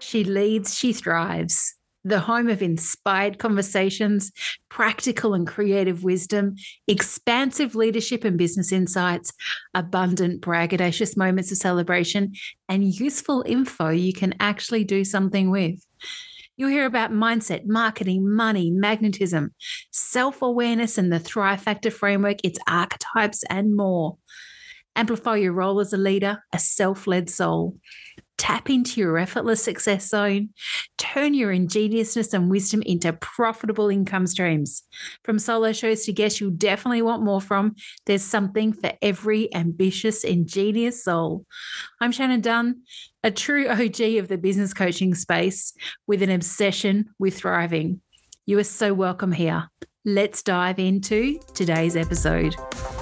She leads, she thrives. The home of inspired conversations, practical and creative wisdom, expansive leadership and business insights, abundant, braggadocious moments of celebration, and useful info you can actually do something with. You'll hear about mindset, marketing, money, magnetism, self-awareness and the Thrive Factor framework, its archetypes, and more. Amplify your role as a leader, a self-led soul. Tap into your effortless success zone. Turn your ingeniousness and wisdom into profitable income streams. From solo shows to guests you'll definitely want more from, there's something for every ambitious, ingenious soul. I'm Shannon Dunn, a true OG of the business coaching space with an obsession with thriving. You are so welcome here. Let's dive into today's episode.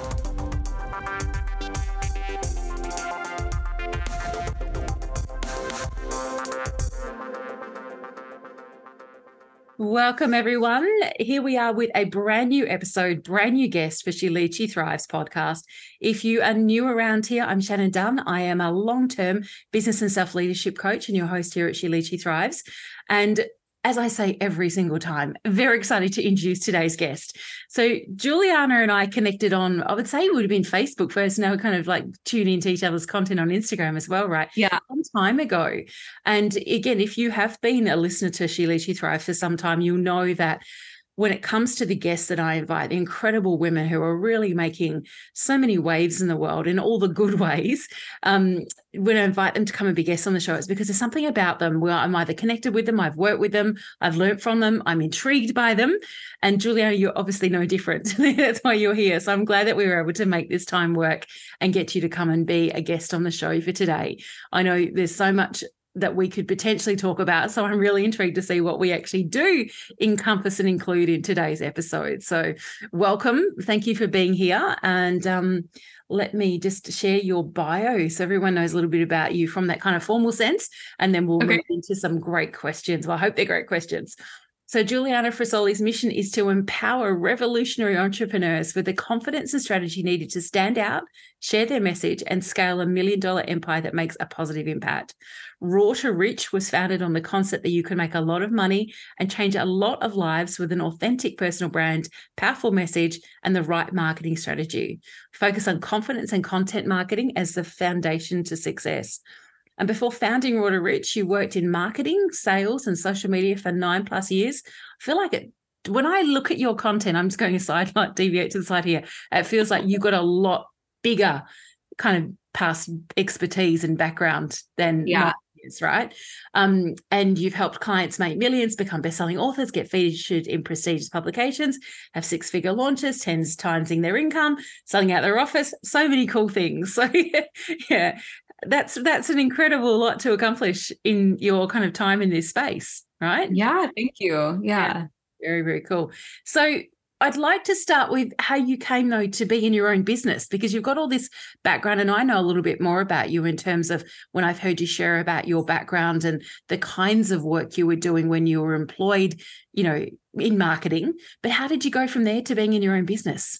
Welcome, everyone. Here we are with a brand new episode, brand new guest for She Leads, She Thrives podcast. If you are new around here, I'm Shannon Dunn. I am a long-term business and self-leadership coach and your host here at She Leads, She Thrives. And as I say every single time, very excited to introduce today's guest. So Juliana and I connected on, I would say it would have been Facebook first. Now we kind of like tune into each other's content on Instagram as well, right? Yeah. Some time ago. And again, if you have been a listener to She Leads, She Thrives for some time, you'll know that when it comes to the guests that I invite, incredible women who are really making so many waves in the world in all the good ways, when I invite them to come and be guests on the show, it's because there's something about them where I'm either connected with them, I've worked with them, I've learned from them, I'm intrigued by them. And Juliana, you're obviously no different. That's why you're here. So I'm glad that we were able to make this time work and get you to come and be a guest on the show for today. I know there's so much that we could potentially talk about. So I'm really intrigued to see what we actually do encompass and include in today's episode. So welcome. Thank you for being here. And let me just share your bio so everyone knows a little bit about you from that kind of formal sense. And then we'll move into some great questions. Well, I hope they're great questions. So Juliana Frisoli's mission is to empower revolutionary entrepreneurs with the confidence and strategy needed to stand out, share their message, and scale $1 million empire that makes a positive impact. Raw to Rich was founded on the concept that you can make a lot of money and change a lot of lives with an authentic personal brand, powerful message, and the right marketing strategy. Focus on confidence and content marketing as the foundation to success. And before founding Raw to Rich, you worked in marketing, sales, and social media for 9+ years. I feel like when I look at your content, I'm just going aside, like deviate to the side here. It feels like you've got a lot bigger kind of past expertise and background than mine is, right? And you've helped clients make millions, become best-selling authors, get featured in prestigious publications, have 6-figure launches, 10 times in their income, selling out their office, so many cool things. So yeah. That's an incredible lot to accomplish in your kind of time in this space, right? Yeah, thank you. Yeah. Very, very cool. So I'd like to start with how you came, though, to be in your own business, because you've got all this background, and I know a little bit more about you in terms of when I've heard you share about your background and the kinds of work you were doing when you were employed, you know, in marketing. But how did you go from there to being in your own business?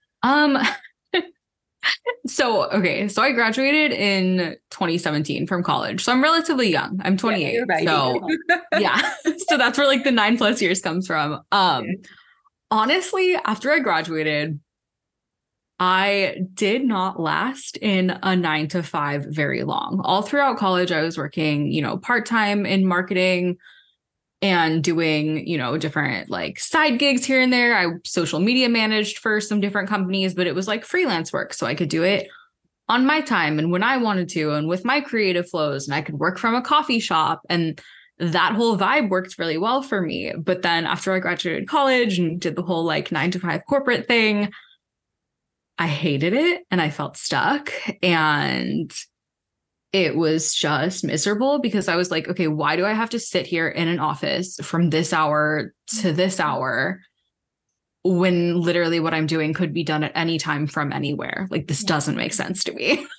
So I graduated in 2017 from college. So I'm relatively young. I'm 28. So yeah. So that's where like the 9+ years comes from. Honestly, after I graduated, I did not last in a 9-to-5 very long. All throughout college, I was working, part-time in marketing and doing, different like side gigs here and there. I social media managed for some different companies, but it was like freelance work. So I could do it on my time and when I wanted to, and with my creative flows, and I could work from a coffee shop, and that whole vibe worked really well for me. But then after I graduated college and did the whole like 9-to-5 corporate thing, I hated it and I felt stuck, and it was just miserable because I was like, okay, why do I have to sit here in an office from this hour to this hour when literally what I'm doing could be done at any time from anywhere? Like, this doesn't make sense to me.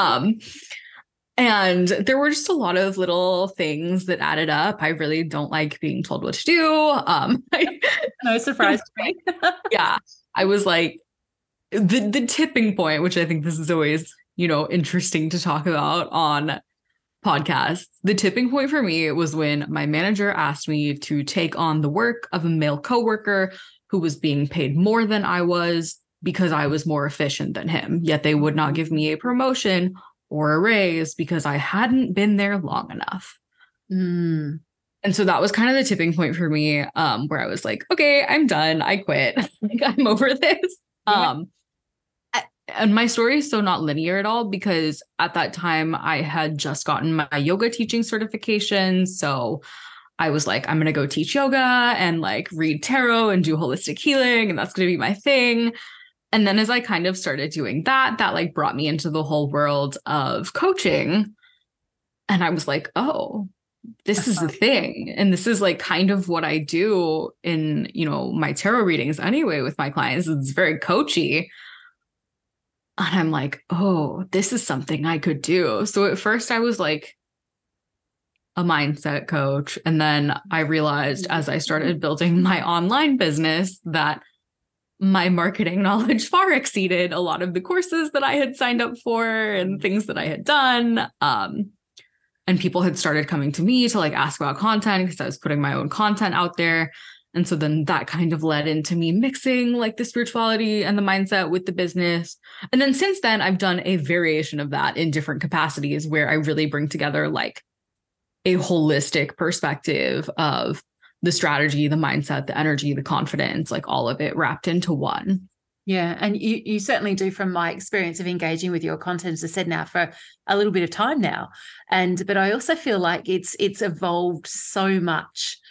And there were just a lot of little things that added up. I really don't like being told what to do. No surprise to me. Yeah. I was like, the tipping point, which I think this is always, interesting to talk about on podcasts. The tipping point for me was when my manager asked me to take on the work of a male coworker who was being paid more than I was because I was more efficient than him. Yet they would not give me a promotion or a raise because I hadn't been there long enough. Mm. And so that was kind of the tipping point for me, where I was like, okay, I'm done. I quit. Like, I'm over this. Yeah. And my story is so not linear at all, because at that time I had just gotten my yoga teaching certification. So I was like, I'm going to go teach yoga and like read tarot and do holistic healing. And that's going to be my thing. And then as I kind of started doing that, that like brought me into the whole world of coaching. And I was like, oh, this is the thing. And this is like kind of what I do in, you know, my tarot readings anyway with my clients. It's very coachy. And I'm like, oh, this is something I could do. So at first I was like a mindset coach. And then I realized as I started building my online business that my marketing knowledge far exceeded a lot of the courses that I had signed up for and things that I had done. And people had started coming to me to like ask about content because I was putting my own content out there. And so then that kind of led into me mixing like the spirituality and the mindset with the business. And then since then, I've done a variation of that in different capacities where I really bring together like a holistic perspective of the strategy, the mindset, the energy, the confidence, like all of it wrapped into one. Yeah. And you certainly do, from my experience of engaging with your content, as I said, now for a little bit of time now. But I also feel like it's evolved so much.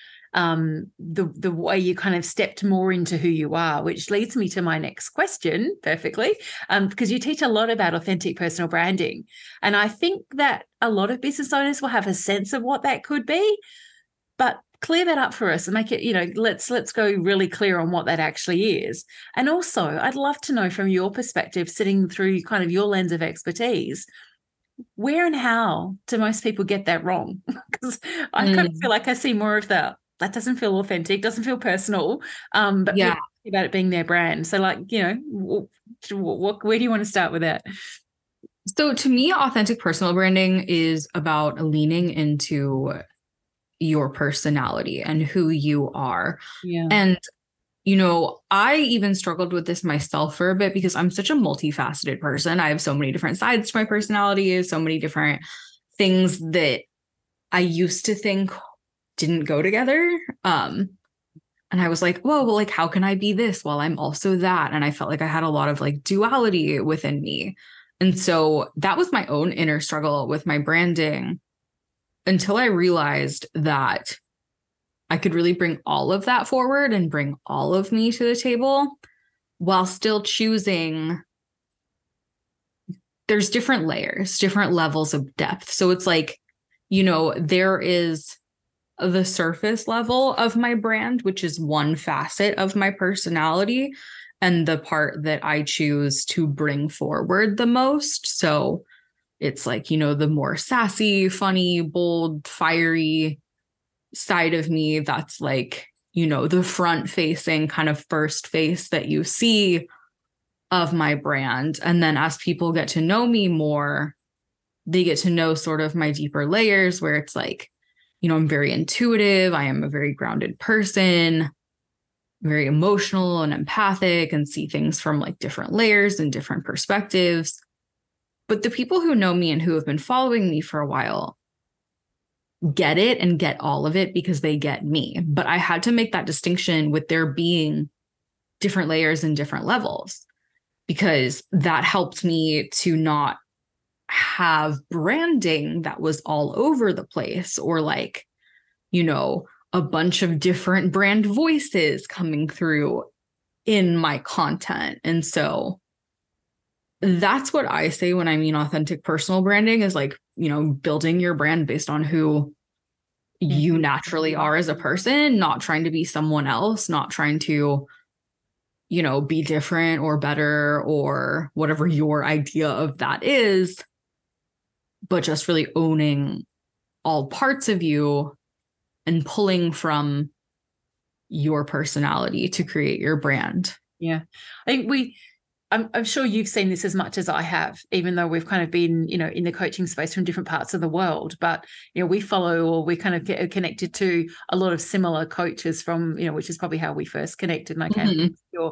The way you kind of stepped more into who you are, which leads me to my next question perfectly, because you teach a lot about authentic personal branding. And I think that a lot of business owners will have a sense of what that could be, but clear that up for us and make it, you know, let's go really clear on what that actually is. And also, I'd love to know from your perspective, sitting through kind of your lens of expertise, where and how do most people get that wrong? Because I kind of feel like I see more of that doesn't feel authentic, doesn't feel personal, but yeah, about it being their brand. So like, you know, where do you want to start with that? So to me, authentic personal branding is about leaning into your personality and who you are. Yeah. And, you know, I even struggled with this myself for a bit because I'm such a multifaceted person. I have so many different sides to my personality, so many different things that I used to think didn't go together. And I was like, whoa, well, like, how can I be this while I'm also that? And I felt like I had a lot of like duality within me. And so that was my own inner struggle with my branding, until I realized that I could really bring all of that forward and bring all of me to the table while still choosing. There's different layers, different levels of depth. So it's like, you know, there is the surface level of my brand, which is one facet of my personality and the part that I choose to bring forward the most. So it's like, you know, the more sassy, funny, bold, fiery side of me. That's like, you know, the front facing kind of first face that you see of my brand. And then as people get to know me more, they get to know sort of my deeper layers where it's like, you know, I'm very intuitive. I am a very grounded person, very emotional and empathic, and see things from like different layers and different perspectives. But the people who know me and who have been following me for a while get it and get all of it because they get me. But I had to make that distinction with there being different layers and different levels, because that helped me to not have branding that was all over the place, or like, you know, a bunch of different brand voices coming through in my content. And so that's what I say when I mean authentic personal branding, is like, you know, building your brand based on who you naturally are as a person, not trying to be someone else, not trying to, you know, be different or better or whatever your idea of that is, but just really owning all parts of you and pulling from your personality to create your brand. Yeah. I think I'm sure you've seen this as much as I have, even though we've kind of been, in the coaching space from different parts of the world. But, we follow, or we kind of get connected to a lot of similar coaches from, which is probably how we first connected. And I came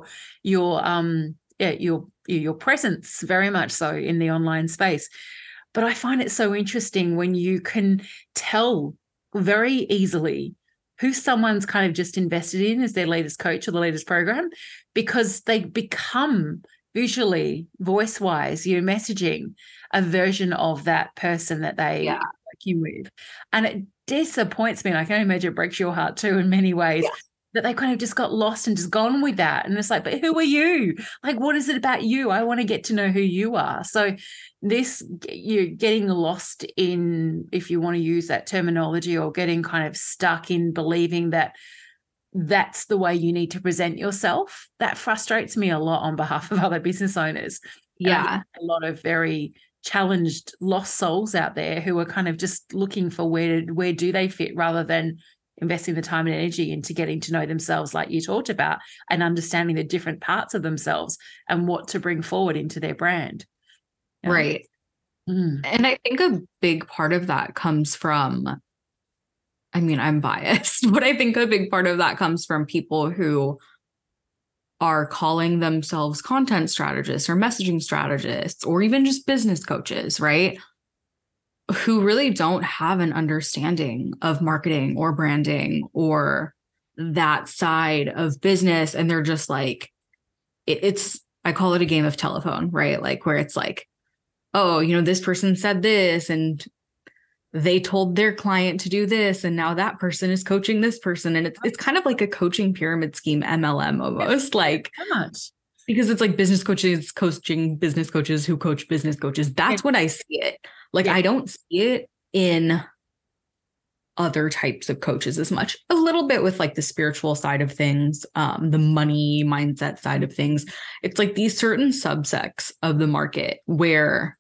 your presence very much so in the online space. But I find it so interesting when you can tell very easily who someone's kind of just invested in as their latest coach or the latest program, because they become visually, voice-wise, messaging a version of that person that they are working with. And it disappoints me. And I can imagine it breaks your heart too in many ways. Yeah. That they kind of just got lost and just gone with that. And it's like, but who are you? Like, what is it about you? I want to get to know who you are. So you're getting lost in, if you want to use that terminology, or getting kind of stuck in believing that that's the way you need to present yourself. That frustrates me a lot on behalf of other business owners. Yeah. A lot of very challenged, lost souls out there who are kind of just looking for where do they fit, rather than investing the time and energy into getting to know themselves, like you talked about, and understanding the different parts of themselves and what to bring forward into their brand. Right. And I think a big part of that comes from, I'm biased, but I think a big part of that comes from people who are calling themselves content strategists or messaging strategists, or even just business coaches, right? Who really don't have an understanding of marketing or branding or that side of business. And they're just like, I call it a game of telephone, right? Like, where it's like, oh, this person said this and they told their client to do this, and now that person is coaching this person. And it's kind of like a coaching pyramid scheme, MLM almost, like, because it's like business coaches coaching business coaches who coach business coaches. That's what I see it. Like, I don't see it in other types of coaches as much. A little bit with like the spiritual side of things, the money mindset side of things. It's like these certain subsects of the market where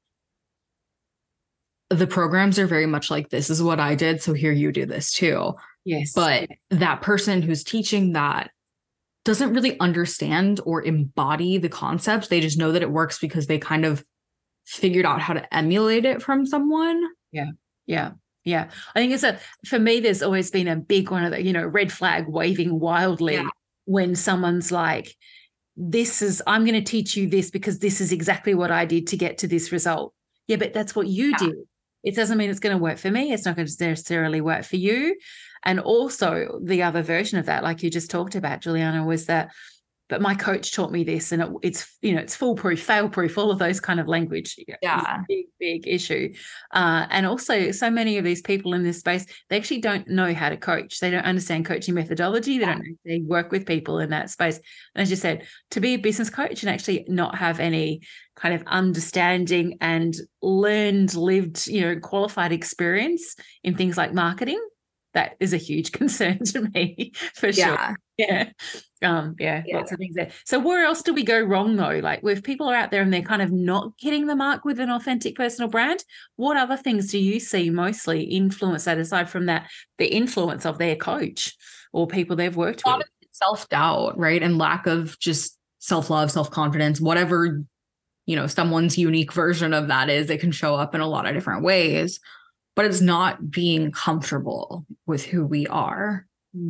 the programs are very much like, this is what I did, so here you do this too. Yes. But that person who's teaching that doesn't really understand or embody the concepts. They just know that it works because they kind of figured out how to emulate it from someone. Yeah. I think for me, there's always been a big one of the, red flag waving wildly when someone's like, I'm going to teach you this because this is exactly what I did to get to this result. Yeah, but that's what you did. It doesn't mean it's going to work for me. It's not going to necessarily work for you. And also the other version of that, like you just talked about, Juliana, was that, but my coach taught me this, and it's foolproof, fail-proof, all of those kind of language. Yeah. Big issue. And also so many of these people in this space, they actually don't know how to coach. They don't understand coaching methodology. They don't know, they work with people in that space. And as you said, to be a business coach and actually not have any kind of understanding and learned, lived, qualified experience in things like marketing, that is a huge concern to me, for sure. Lots of things there. So where else do we go wrong though? Like, if people are out there and they're kind of not hitting the mark with an authentic personal brand, what other things do you see mostly influence that, aside from that, the influence of their coach or people they've worked with? Self-doubt, right? And lack of just self-love, self-confidence, whatever, someone's unique version of that is. It can show up in a lot of different ways, but it's not being comfortable with who we are.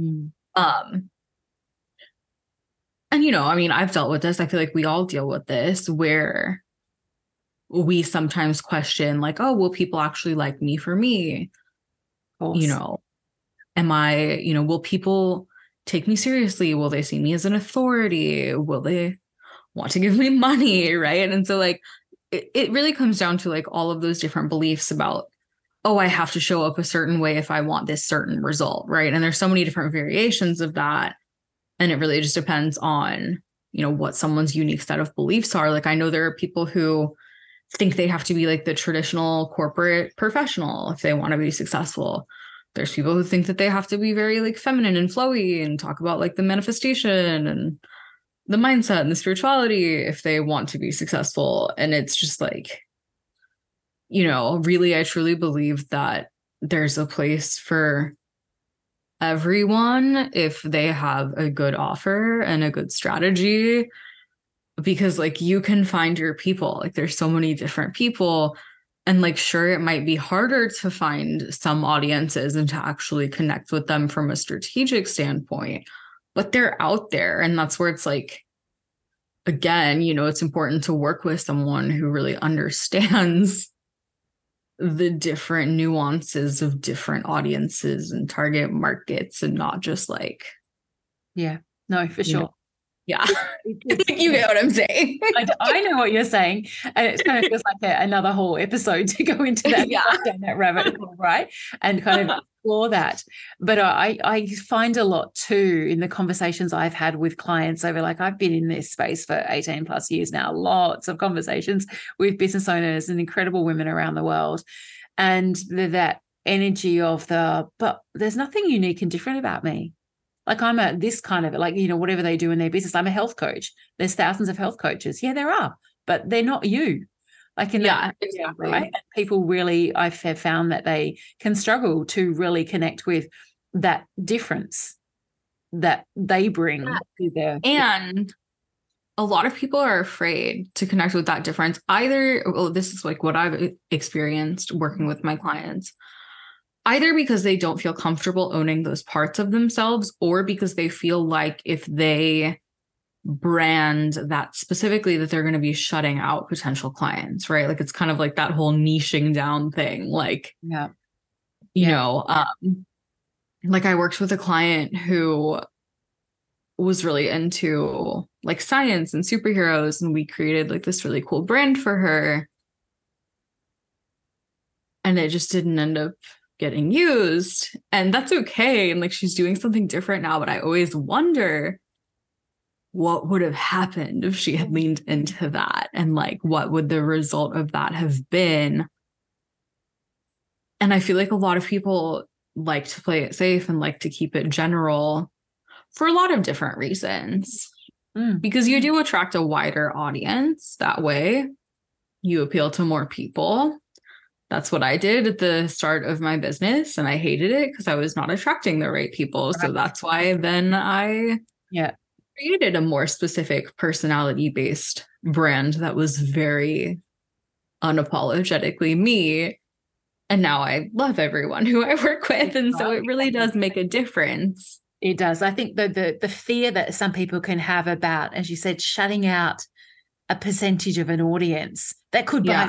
And, I've dealt with this. I feel like we all deal with this, where we sometimes question, like, oh, will people actually like me for me? Am I, will people take me seriously? Will they see me as an authority? Will they want to give me money? Right. And so like, it really comes down to like all of those different beliefs about, oh, I have to show up a certain way if I want this certain result. Right. And there's so many different variations of that. And it really just depends on, what someone's unique set of beliefs are. Like, I know there are people who think they have to be like the traditional corporate professional if they want to be successful. There's people who think that they have to be very like feminine and flowy and talk about like the manifestation and the mindset and the spirituality if they want to be successful. And it's just like, really, I truly believe that there's a place for everyone if they have a good offer and a good strategy because like you can find your people. Like there's so many different people. And like, sure, it might be harder to find some audiences and to actually connect with them from a strategic standpoint, but they're out there. And that's where it's like, again, you know, it's important to work with someone who really understands the different nuances of different audiences and target markets, and not just like, yeah, no, for sure. Yeah. You get what I'm saying. I know what you're saying. And it kind of feels like another whole episode to go into that, down that rabbit hole, right? And kind of explore that. But I find a lot too in the conversations I've had with clients over, like, I've been in this space for 18 plus years now, lots of conversations with business owners and incredible women around the world. And that energy of but there's nothing unique and different about me. Like, I'm this kind of, like, you know, whatever they do in their business, I'm a health coach. There's thousands of health coaches. Yeah, there are, but they're not you. Like, exactly. Right? And people really, I've found that they can struggle to really connect with that difference that they bring to their. And a lot of people are afraid to connect with that difference. Either, this is like what I've experienced working with my clients. Either because they don't feel comfortable owning those parts of themselves, or because they feel like if they brand that specifically, that they're going to be shutting out potential clients, right? Like, it's kind of like that whole niching down thing. Like, you know, like I worked with a client who was really into like science and superheroes, and we created like this really cool brand for her. And it just didn't end up getting used, and that's okay. And like, she's doing something different now, but I always wonder what would have happened if she had leaned into that, and like, what would the result of that have been? And I feel like a lot of people like to play it safe and like to keep it general for a lot of different reasons, because you do attract a wider audience that way. You appeal to more people. That's what I did at the start of my business, and I hated it because I was not attracting the right people. Right. So that's why then I created a more specific personality-based brand that was very unapologetically me. And now I love everyone who I work with. And so it really does make a difference. It does. I think the fear that some people can have about, as you said, shutting out a percentage of an audience that could buy.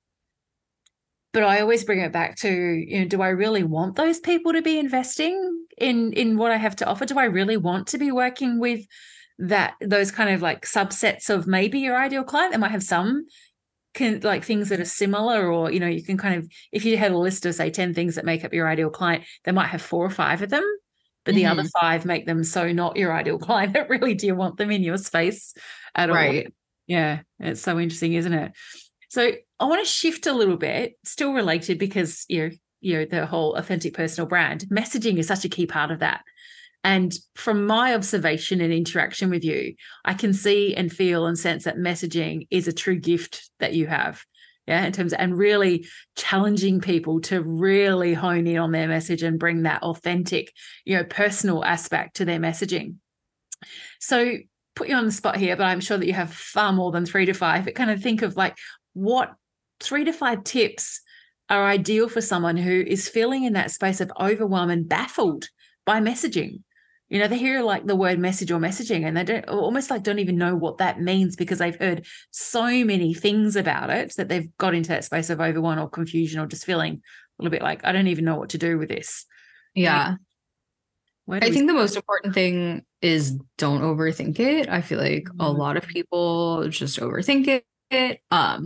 But I always bring it back to, you know, do I really want those people to be investing in what I have to offer? Do I really want to be working with those kind of like subsets of maybe your ideal client? They might have some like things that are similar, or, you know, you can kind of, if you had a list of say 10 things that make up your ideal client, they might have 4 or 5 of them, but the other 5 make them so not your ideal client that really do you want them in your space at all? Right. Yeah. It's so interesting, isn't it? So I want to shift a little bit, still related, because you know the whole authentic personal brand messaging is such a key part of that. And from my observation and interaction with you, I can see and feel and sense that messaging is a true gift that you have. Yeah, in terms of, and really challenging people to really hone in on their message and bring that authentic, you know, personal aspect to their messaging. So put you on the spot here, but I'm sure that you have far more than 3 to 5. But kind of think of like, what 3 to 5 tips are ideal for someone who is feeling in that space of overwhelm and baffled by messaging. You know, they hear like the word message or messaging, and they don't even know what that means, because they've heard so many things about it that they've got into that space of overwhelm or confusion, or just feeling a little bit like, I don't even know what to do with this. Yeah. I think the most important thing is don't overthink it. I feel like a lot of people just overthink it.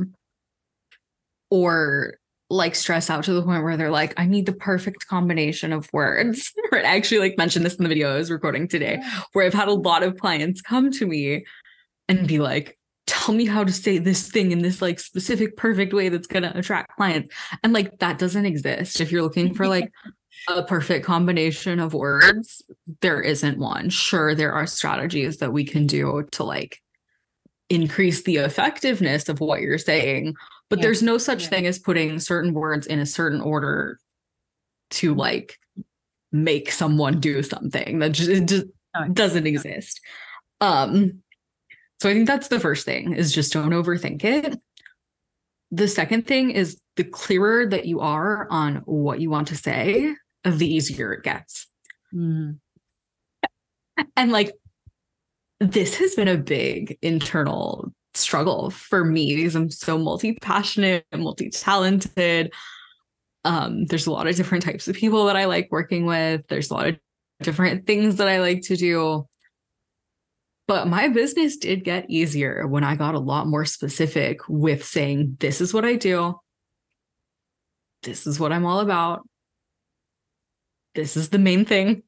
Or like stress out to the point where they're like, I need the perfect combination of words. Right? I actually like mentioned this in the video I was recording today, where I've had a lot of clients come to me and be like, tell me how to say this thing in this like specific perfect way that's going to attract clients. And like, that doesn't exist. If you're looking for like a perfect combination of words, there isn't one. Sure, there are strategies that we can do to like increase the effectiveness of what you're saying, but there's no such thing as putting certain words in a certain order to like make someone do something. That just doesn't exist. So I think that's the first thing, is just don't overthink it. The second thing is, the clearer that you are on what you want to say, the easier it gets. Mm. And like, this has been a big internal struggle for me because I'm so multi-passionate, multi-talented. There's a lot of different types of people that I like working with. There's a lot of different things that I like to do. But my business did get easier when I got a lot more specific with saying, this is what I do. This is what I'm all about. This is the main thing.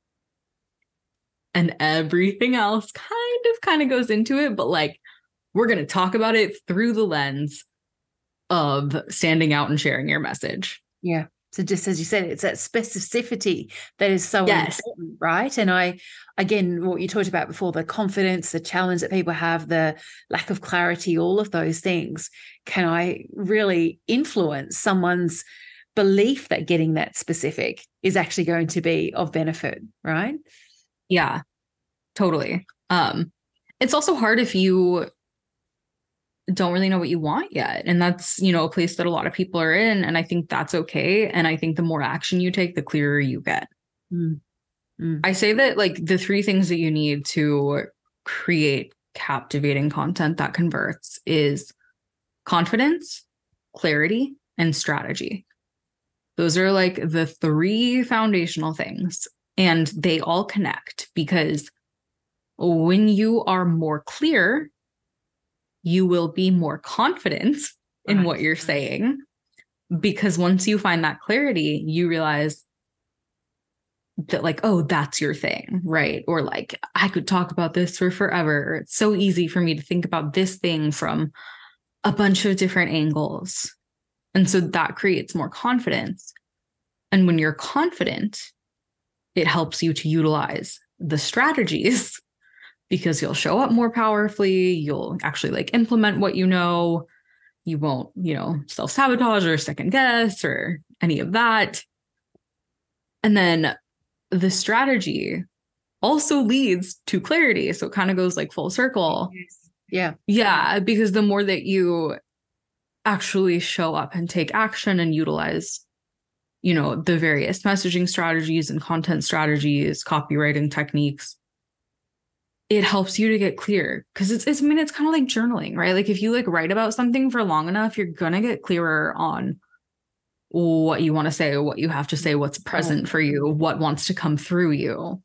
And everything else kind of goes into it. But like, we're going to talk about it through the lens of standing out and sharing your message. Yeah. So just as you said, it's that specificity that is so important, right? And again, what you talked about before, the confidence, the challenge that people have, the lack of clarity, all of those things, can I really influence someone's belief that getting that specific is actually going to be of benefit, right? Yeah, totally. It's also hard if you don't really know what you want yet. And that's, a place that a lot of people are in. And I think that's okay. And I think the more action you take, the clearer you get. I say that like the three things that you need to create captivating content that converts is confidence, clarity, and strategy. Those are like the three foundational things, and they all connect, because when you are more clear, you will be more confident in what you're saying, because once you find that clarity, you realize that like, oh, that's your thing, right? Or like, I could talk about this for forever. It's so easy for me to think about this thing from a bunch of different angles. And so that creates more confidence. And when you're confident, it helps you to utilize the strategies, because you'll show up more powerfully. You'll actually like implement what you know. You won't, self-sabotage or second guess or any of that. And then the strategy also leads to clarity. So it kind of goes like full circle. Yeah. Yeah. Because the more that you actually show up and take action and utilize, the various messaging strategies and content strategies, copywriting techniques, it helps you to get clear. Because it's kind of like journaling, right? Like if you like write about something for long enough, you're going to get clearer on what you want to say, what you have to say, what's present for you, what wants to come through you.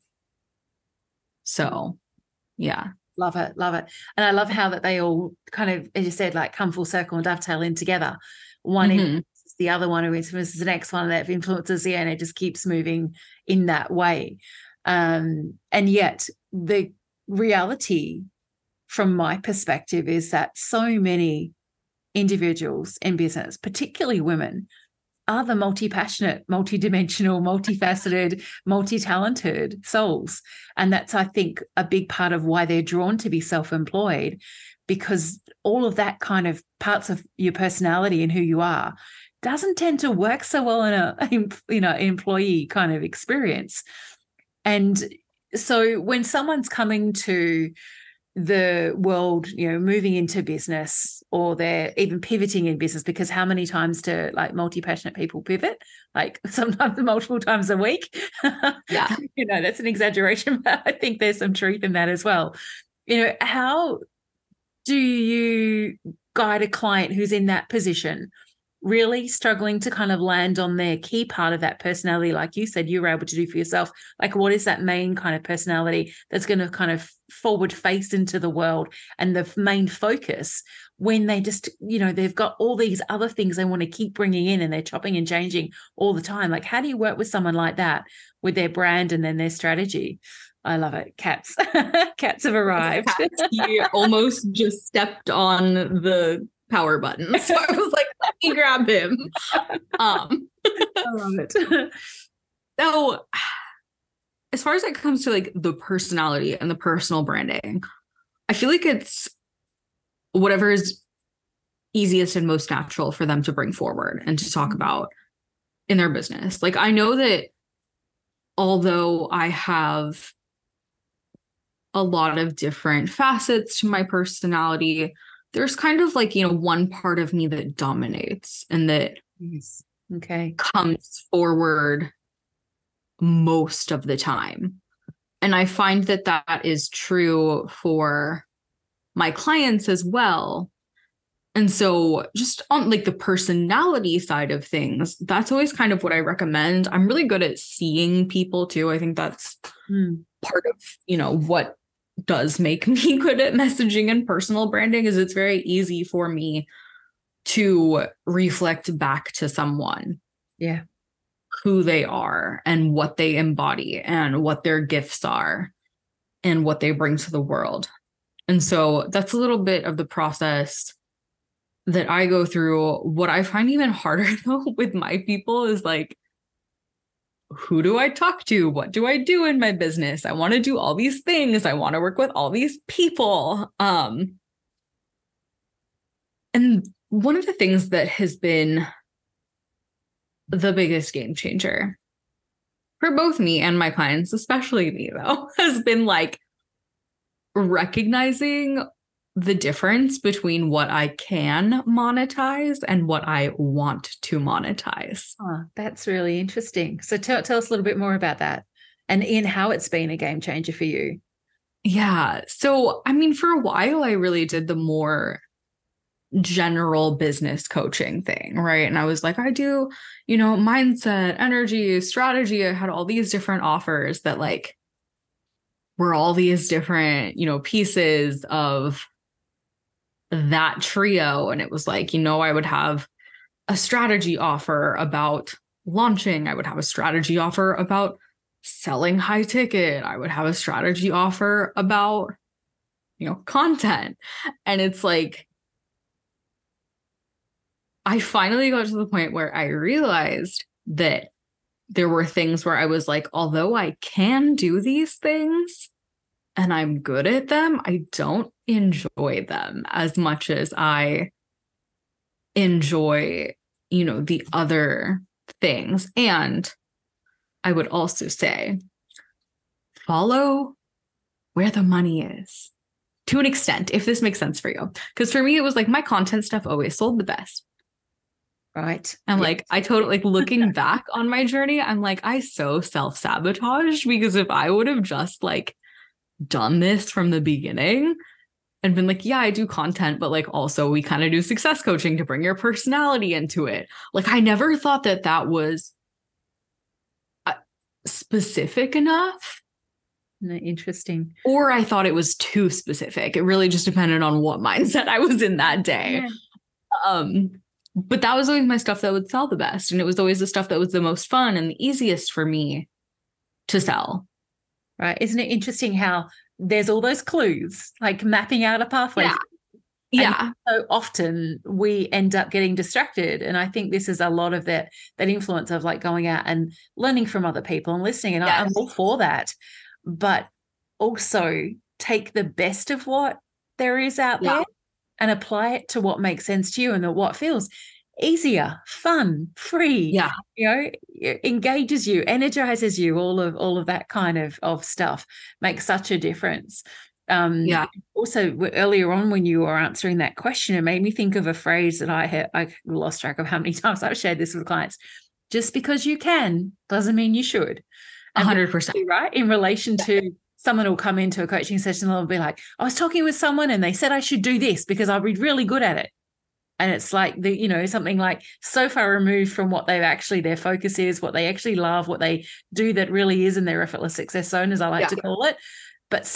So, yeah. Love it. Love it. And I love how that they all kind of, as you said, like come full circle and dovetail in together. One influences the other one, who influences the next one, that influences the and it just keeps moving in that way. And yet the reality from my perspective is that so many individuals in business, particularly women, are the multi-passionate, multi-dimensional, multifaceted, multi-talented souls. And that's, I think, a big part of why they're drawn to be self-employed, because all of that kind of parts of your personality and who you are doesn't tend to work so well in a employee kind of experience. And so when someone's coming to the world, moving into business, or they're even pivoting in business, because how many times do like multi-passionate people pivot? Like sometimes multiple times a week. Yeah. That's an exaggeration, but I think there's some truth in that as well. How do you guide a client who's in that position, really struggling to kind of land on their key part of that personality, like you said you were able to do for yourself? Like, what is that main kind of personality that's going to kind of forward face into the world, and the main focus when they just, they've got all these other things they want to keep bringing in, and they're chopping and changing all the time? Like, how do you work with someone like that with their brand and then their strategy? I love it. Cats. Cats have arrived. He almost just stepped on the power button. So I was like, let me grab him. I love it. So as far as it comes to like the personality and the personal branding, I feel like it's whatever is easiest and most natural for them to bring forward and to talk about in their business. Like, I know that although I have a lot of different facets to my personality. There's kind of like, one part of me that dominates and that comes forward most of the time. And I find that that is true for my clients as well. And so just on like the personality side of things, that's always kind of what I recommend. I'm really good at seeing people too. I think that's part of, what does make me good at messaging and personal branding is it's very easy for me to reflect back to someone. Yeah. Who they are and what they embody and what their gifts are and what they bring to the world. And so that's a little bit of the process that I go through. What I find even harder though with my people is like, who do I talk to? What do I do in my business? I want to do all these things. I want to work with all these people. And one of the things that has been the biggest game changer for both me and my clients, especially me though, has been like recognizing the difference between what I can monetize and what I want to monetize. Oh, that's really interesting. So tell us a little bit more about that and in how it's been a game changer for you. Yeah. So, I mean, for a while, I really did the more general business coaching thing, right? And I was like, I do, mindset, energy, strategy. I had all these different offers that like were all these different, pieces of that trio. And it was like, I would have a strategy offer about launching. I would have a strategy offer about selling high ticket. I would have a strategy offer about, content. And it's like, I finally got to the point where I realized that there were things where I was like, although I can do these things and I'm good at them, I don't enjoy them as much as I enjoy, the other things. And I would also say, follow where the money is to an extent, if this makes sense for you. Because for me, it was like my content stuff always sold the best. Right. And like, I totally, like looking back on my journey, I'm like, I so self-sabotaged because if I would have just like done this from the beginning and been like, yeah, I do content, but like also we kind of do success coaching to bring your personality into it. Like, I never thought that that was specific enough. No, interesting. Or I thought it was too specific. It really just depended on what mindset I was in that day. Yeah. But that was always my stuff that would sell the best. And it was always the stuff that was the most fun and the easiest for me to sell. Right. Isn't it interesting how there's all those clues, like mapping out a pathway? Yeah. Yeah. So often we end up getting distracted. And I think this is a lot of that influence of like going out and learning from other people and listening. And I'm all for that. But also take the best of what there is out there and apply it to what makes sense to you and what feels easier, fun, free, engages you, energizes you, all of that kind of stuff makes such a difference. Also, earlier on when you were answering that question, it made me think of a phrase that I lost track of how many times I've shared this with clients. Just because you can doesn't mean you should. 100%. Right? In relation to someone will come into a coaching session and they'll be like, I was talking with someone and they said I should do this because I'll be really good at it. And it's like something like so far removed from what their focus is, what they actually love, what they do that really is in their effortless success zone, as I like to call it. But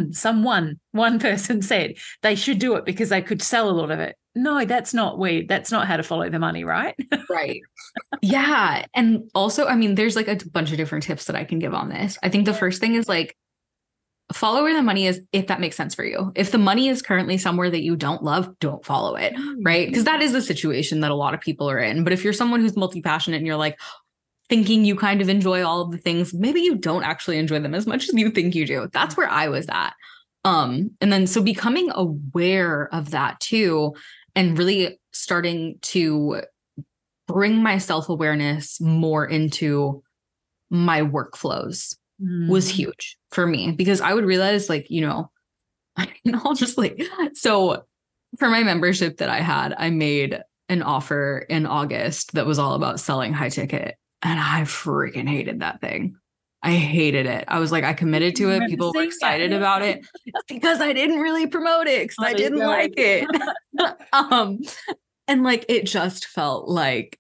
one person said they should do it because they could sell a lot of it. No, that's not how to follow the money, right? Right. Yeah. And also, I mean, there's like a bunch of different tips that I can give on this. I think the first thing is like, follow where the money is if that makes sense for you. If the money is currently somewhere that you don't love, don't follow it, right? Because that is a situation that a lot of people are in. But if you're someone who's multi-passionate and you're like thinking you kind of enjoy all of the things, maybe you don't actually enjoy them as much as you think you do. That's where I was at. And then so becoming aware of that too, and really starting to bring my self-awareness more into my workflows was huge. for me, because I would realize like, I'll just like, so for my membership that I had, I made an offer in August that was all about selling high ticket. And I freaking hated that thing. I hated it. I was like, I committed to it. People were excited about it because I didn't really promote it because I didn't like it. And like, it just felt like,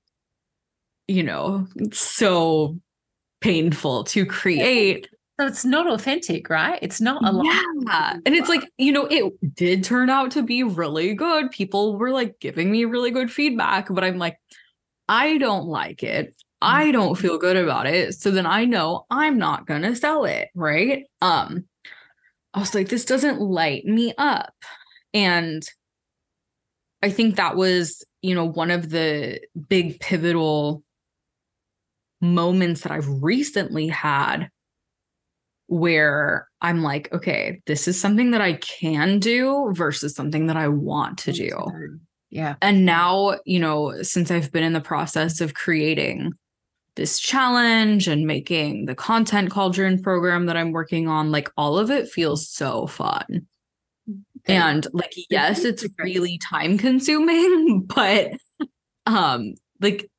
so painful to create. So it's not authentic, right? It's not a lot. Yeah. And it's like, it did turn out to be really good. People were like giving me really good feedback, but I'm like, I don't like it. I don't feel good about it. So then I know I'm not going to sell it. Right. I was like, this doesn't light me up. And I think that was, one of the big pivotal moments that I've recently had where I'm like, okay, this is something that I can do versus something that I want to do. Yeah. And now, since I've been in the process of creating this challenge and making the Content Cauldron program that I'm working on, like all of it feels so fun. And like, yes, it's really time consuming, but like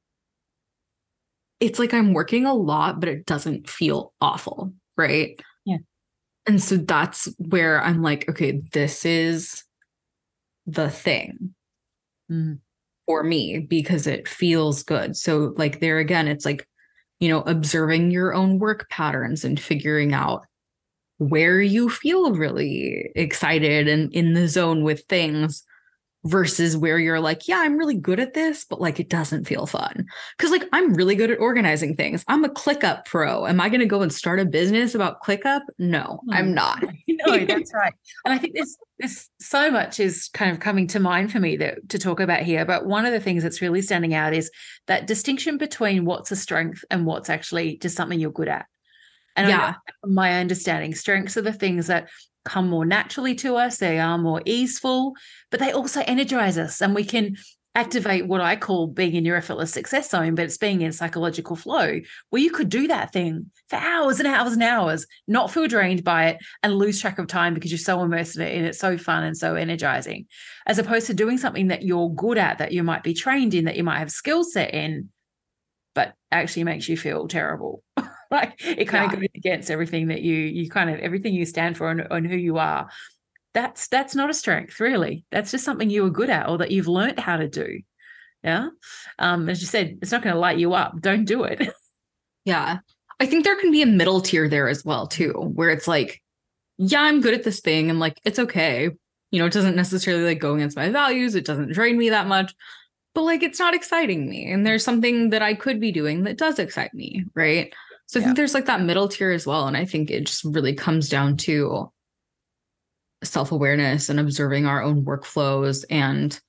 it's like I'm working a lot, but it doesn't feel awful. Right. Yeah. And so that's where I'm like, okay, this is the thing for me because it feels good. So like there again, it's like, observing your own work patterns and figuring out where you feel really excited and in the zone with things versus where you're like, yeah, I'm really good at this, but like it doesn't feel fun. Because like I'm really good at organizing things. I'm a ClickUp pro. Am I going to go and start a business about ClickUp? No, I'm not. No, that's right. And I think there's so much is kind of coming to mind for me to talk about here. But one of the things that's really standing out is that distinction between what's a strength and what's actually just something you're good at. And yeah, my understanding, strengths are the things that come more naturally to us. They are more easeful, but they also energize us, and we can activate what I call being in your effortless success zone, but it's being in psychological flow where you could do that thing for hours and hours and hours, not feel drained by it and lose track of time because you're so immersed in it and it's so fun and so energizing, as opposed to doing something that you're good at, that you might be trained in, that you might have skill set in, but actually makes you feel terrible. Like it kind of goes against everything that you kind of everything you stand for and who you are. That's not a strength, really. That's just something you were good at or that you've learned how to do. Yeah. As you said, it's not going to light you up. Don't do it. Yeah. I think there can be a middle tier there as well, too, where it's like, yeah, I'm good at this thing and like, it's okay. It doesn't necessarily like go against my values. It doesn't drain me that much, but like, it's not exciting me. And there's something that I could be doing that does excite me. Right. So I think there's like that middle tier as well. And I think it just really comes down to self-awareness and observing our own workflows. And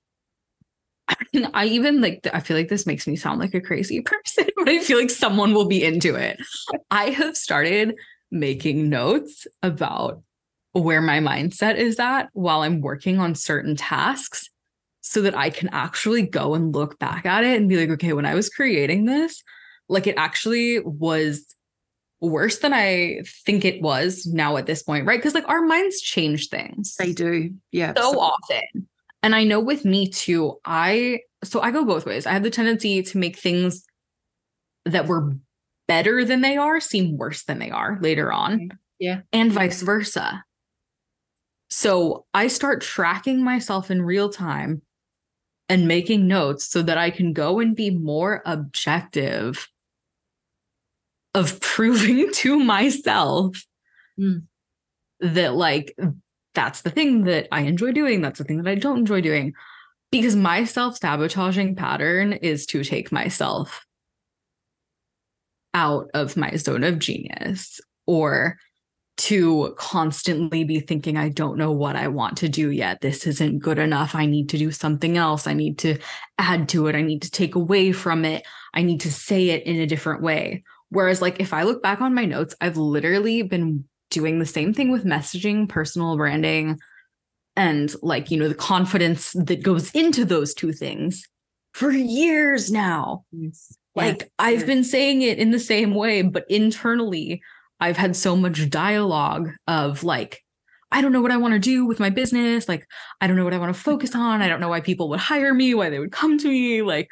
I even like, I feel like this makes me sound like a crazy person, but I feel like someone will be into it. I have started making notes about where my mindset is at while I'm working on certain tasks so that I can actually go and look back at it and be like, okay, when I was creating this, like it actually was worse than I think it was now at this point, right? Because like our minds change things. They do. Yeah. So often. And I know with me too, I go both ways. I have the tendency to make things that were better than they are seem worse than they are later on. Yeah. And vice versa. So I start tracking myself in real time and making notes so that I can go and be more objective of proving to myself that like, that's the thing that I enjoy doing. That's the thing that I don't enjoy doing. Because my self-sabotaging pattern is to take myself out of my zone of genius, or to constantly be thinking, I don't know what I want to do yet. This isn't good enough. I need to do something else. I need to add to it. I need to take away from it. I need to say it in a different way. Whereas like, if I look back on my notes, I've literally been doing the same thing with messaging, personal branding, and like, the confidence that goes into those two things for years now. Yes. Like I've been saying it in the same way, but internally I've had so much dialogue of like, I don't know what I want to do with my business. Like, I don't know what I want to focus on. I don't know why people would hire me, why they would come to me, like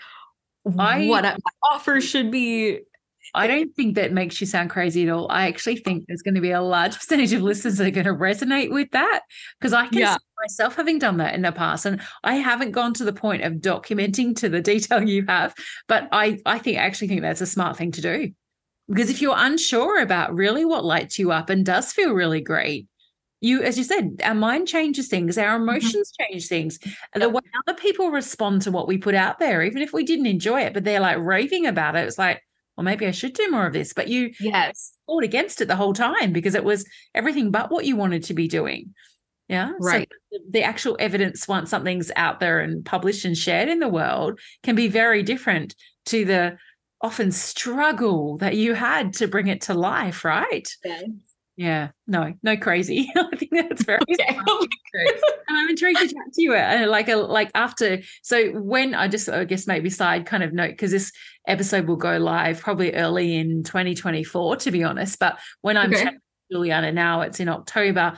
what my offers should be. I don't think that makes you sound crazy at all. I actually think there's going to be a large percentage of listeners that are going to resonate with that, because I can see myself having done that in the past. And I haven't gone to the point of documenting to the detail you have, but I actually think that's a smart thing to do. Because if you're unsure about really what lights you up and does feel really great, as you said, our mind changes things, our emotions change things. And the way other people respond to what we put out there, even if we didn't enjoy it, but they're like raving about it, it's like, well, maybe I should do more of this. But you fought against it the whole time because it was everything but what you wanted to be doing. Yeah. Right. So the actual evidence, once something's out there and published and shared in the world, can be very different to the often struggle that you had to bring it to life, right? Yeah, no crazy. I think that's very true. And I'm intrigued to chat to you. Like after, so when I guess maybe side kind of note, because this episode will go live probably early in 2024, to be honest. But when I'm chatting to Juliana now, it's in October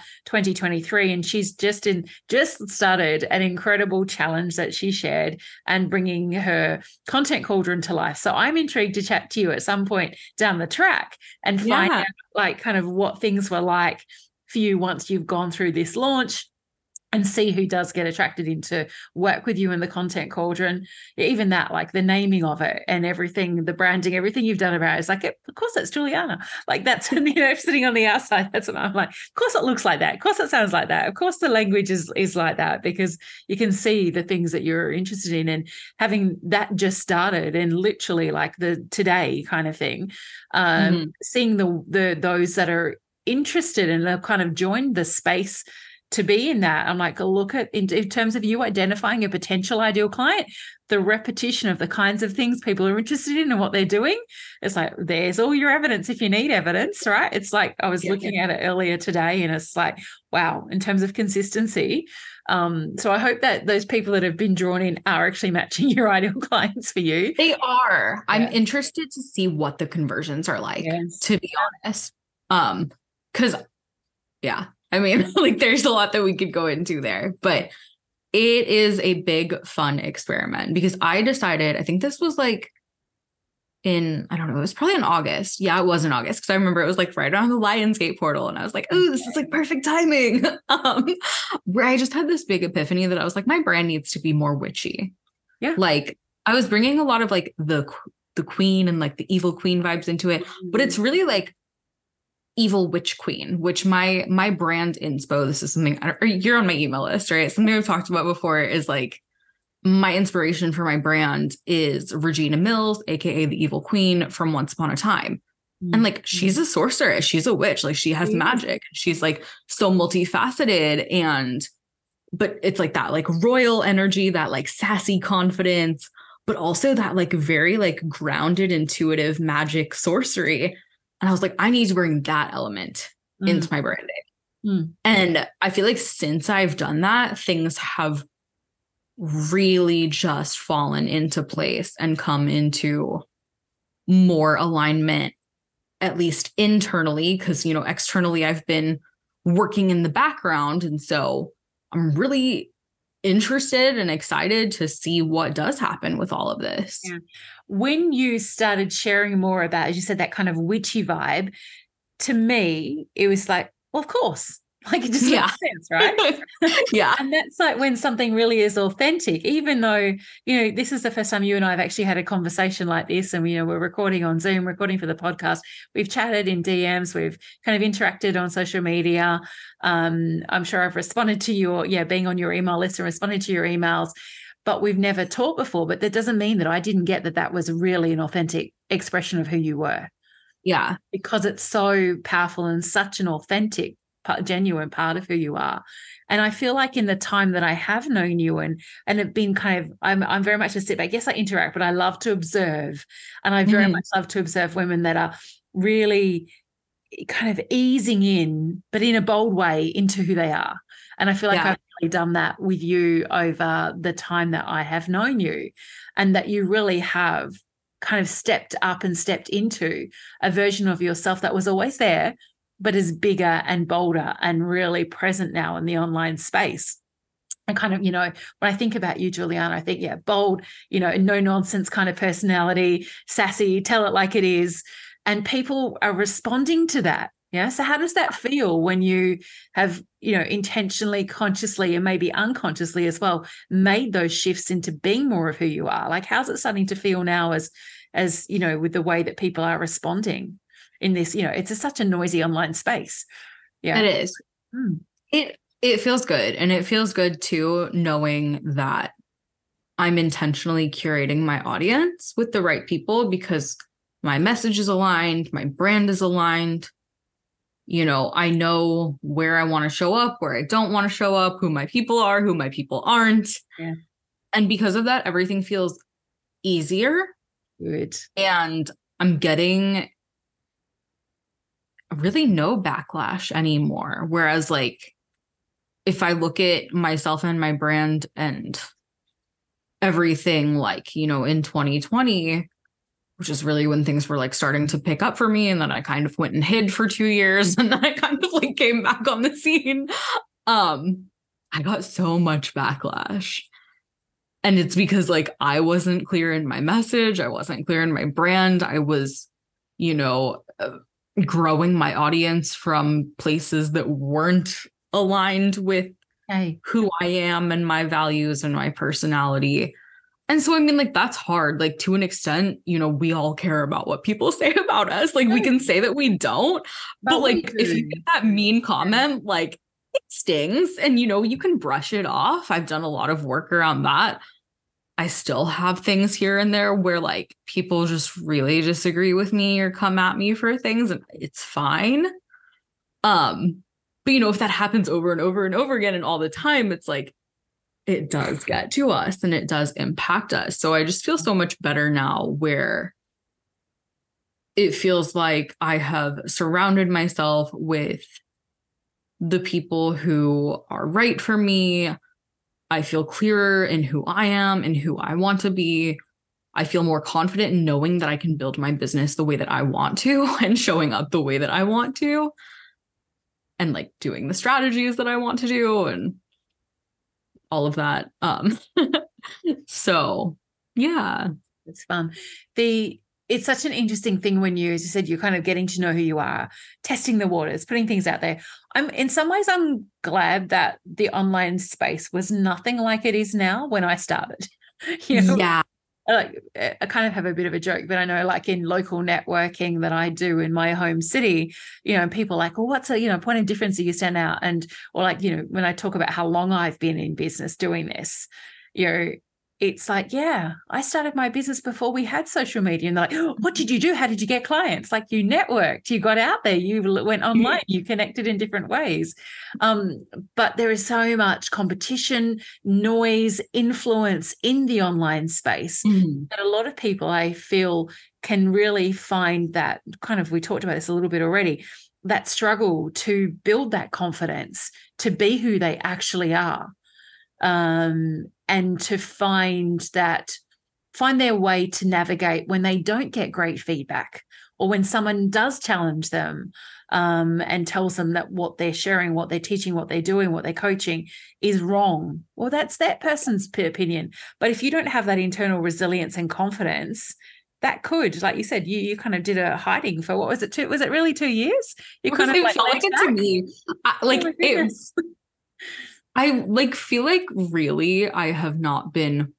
2023, and she's just started an incredible challenge that she shared and bringing her content cauldron to life. So I'm intrigued to chat to you at some point down the track and find out like kind of what things were like for you once you've gone through this launch, and see who does get attracted into work with you in the content cauldron. Even that, like the naming of it and everything, the branding, everything you've done about it, it's like, of course that's Juliana. Like that's, sitting on the outside, that's what I'm like, of course it looks like that. Of course it sounds like that. Of course the language is like that, because you can see the things that you're interested in, and having that just started and literally like the today kind of thing, seeing those that are interested and have kind of joined the space to be in that. I'm like, look at in terms of you identifying a potential ideal client, the repetition of the kinds of things people are interested in and what they're doing. It's like, there's all your evidence if you need evidence, right? It's like, I was looking at it earlier today, and it's like, wow, in terms of consistency. So I hope that those people that have been drawn in are actually matching your ideal clients for you. They are. Yeah. I'm interested to see what the conversions are like, to be honest. Because I mean, like there's a lot that we could go into there, but it is a big, fun experiment, because I decided, I think this was like I don't know, it was probably in August. Yeah, it was in August, because I remember it was like right around the Lionsgate portal, and I was like, oh, this is like perfect timing. Where I just had this big epiphany that I was like, my brand needs to be more witchy. Yeah. Like I was bringing a lot of like the queen and like the evil queen vibes into it, but it's really like evil witch queen, which my brand inspo, this is something, or you're on my email list, right? Something I've talked about before is like my inspiration for my brand is Regina Mills, aka the evil queen from Once Upon a Time. And like, she's a sorceress, she's a witch, like she has magic, she's like so multifaceted, but it's like that like royal energy, that like sassy confidence, but also that like very like grounded, intuitive magic sorcery. And I was like, I need to bring that element into my branding. And I feel like since I've done that, things have really just fallen into place and come into more alignment, at least internally, because, externally I've been working in the background. And so I'm really interested and excited to see what does happen with all of this. Yeah. When you started sharing more about, as you said, that kind of witchy vibe, to me, it was like, well, of course, like it just makes sense, right? Yeah. And that's like when something really is authentic, even though, this is the first time you and I have actually had a conversation like this, and, we're recording on Zoom, recording for the podcast. We've chatted in DMs, we've kind of interacted on social media. I'm sure I've responded to your, being on your email list and responded to your emails, but we've never talked before. But that doesn't mean that I didn't get that was really an authentic expression of who you were. Yeah. Because it's so powerful and such an authentic, genuine part of who you are. And I feel like in the time that I have known you and have been kind of, I'm very much a sit back. I guess I interact, but I love to observe. And I very much love to observe women that are really kind of easing in, but in a bold way, into who they are. And I feel like I've really done that with you over the time that I have known you, and that you really have kind of stepped up and stepped into a version of yourself that was always there, but is bigger and bolder and really present now in the online space. And kind of, when I think about you, Juliana, I think, bold, no nonsense kind of personality, sassy, tell it like it is. And people are responding to that. Yeah. So how does that feel when you have, intentionally, consciously, and maybe unconsciously as well, made those shifts into being more of who you are? Like, how's it starting to feel now as with the way that people are responding in this, it's such a noisy online space. Yeah. It is. It feels good. And it feels good too, knowing that I'm intentionally curating my audience with the right people, because my message is aligned, my brand is aligned. I know where I want to show up, where I don't want to show up, who my people are, who my people aren't. Yeah. And because of that, everything feels easier. Good. And I'm getting really no backlash anymore. Whereas, like, if I look at myself and my brand and everything, like, in 2020, which is really when things were like starting to pick up for me. And then I kind of went and hid for 2 years, and then I kind of like came back on the scene. I got so much backlash. And it's because like I wasn't clear in my message. I wasn't clear in my brand. I was, growing my audience from places that weren't aligned with who I am and my values and my personality. And so, I mean, like, that's hard. Like, to an extent, we all care about what people say about us. Like, we can say that we don't, but like, if you get that mean comment, like, it stings, and, you can brush it off. I've done a lot of work around that. I still have things here and there where like people just really disagree with me or come at me for things, and it's fine. But if that happens over and over and over again and all the time, it's like, it does get to us and it does impact us. So I just feel so much better now, where it feels like I have surrounded myself with the people who are right for me. I feel clearer in who I am and who I want to be. I feel more confident in knowing that I can build my business the way that I want to and showing up the way that I want to, and like doing the strategies that I want to do and all of that. So yeah, it's fun. It's such an interesting thing when you, as you said, you're kind of getting to know who you are, testing the waters, putting things out there. In some ways, I'm glad that the online space was nothing like it is now when I started. Yeah. Like, I kind of have a bit of a joke, but I know, like, in local networking that I do in my home city, people are like, well, what's a, point of difference that you stand out? Or like, when I talk about how long I've been in business doing this, it's like, yeah, I started my business before we had social media. And they're like, oh, what did you do? How did you get clients? Like, you networked, you got out there, you went online, you connected in different ways. But there is so much competition, noise, influence in the online space that a lot of people, I feel, can really find that kind of, we talked about this a little bit already, that struggle to build that confidence, to be who they actually are. And to find their way to navigate when they don't get great feedback, or when someone does challenge them and tells them that what they're sharing, what they're teaching, what they're doing, what they're coaching is wrong. Well, that's that person's opinion. But if you don't have that internal resilience and confidence, that could, like you said, you kind of did a hiding for, what was it? Was it really 2 years? You kind of felt like it to me. I like feel like really I have not been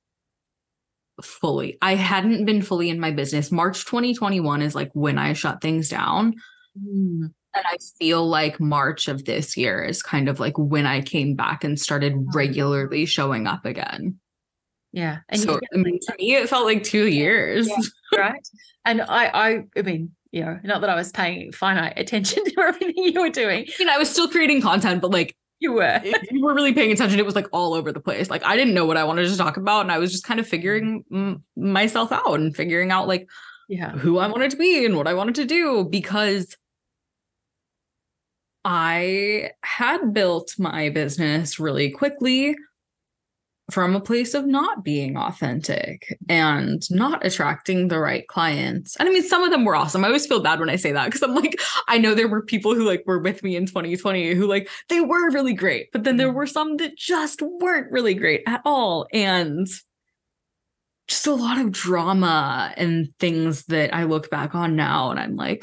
I hadn't been fully in my business. March 2021 is like when I shut things down. And I feel like March of this year is kind of like when I came back and started regularly showing up again. Yeah. And so to me, it felt like 2 years. Yeah, right. And I mean, not that I was paying finite attention to everything you were doing. I was still creating content, but like, you were. If you were really paying attention, it was like all over the place. Like, I didn't know what I wanted to talk about, and I was just kind of figuring myself out and figuring out like who I wanted to be and what I wanted to do, because I had built my business really quickly from a place of not being authentic and not attracting the right clients. And I mean, some of them were awesome. I always feel bad when I say that because I'm like, I know there were people who like were with me in 2020 who like, they were really great, but then there were some that just weren't really great at all. And just a lot of drama and things that I look back on now and I'm like,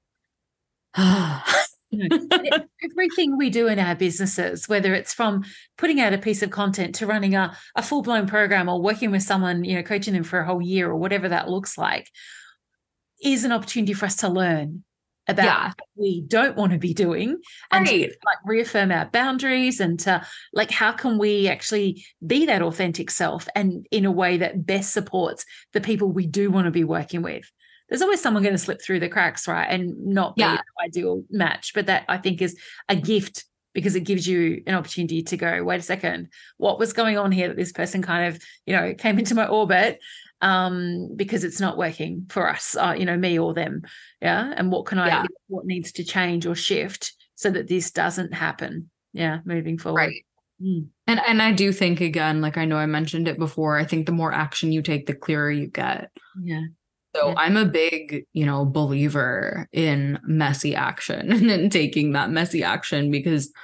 everything we do in our businesses, whether it's from putting out a piece of content to running a full-blown program or working with someone, coaching them for a whole year or whatever that looks like, is an opportunity for us to learn about what we don't want to be doing and to like reaffirm our boundaries and to like, how can we actually be that authentic self and in a way that best supports the people we do want to be working with. There's always someone going to slip through the cracks, right? And not be an ideal match. But that I think is a gift because it gives you an opportunity to go, wait a second, what was going on here that this person kind of, came into my orbit because it's not working for us, me or them. Yeah. And what needs to change or shift so that this doesn't happen. Yeah. Moving forward. Right. And I do think, again, like I know I mentioned it before, I think the more action you take, the clearer you get. Yeah. So I'm a big, believer in messy action and taking that messy action because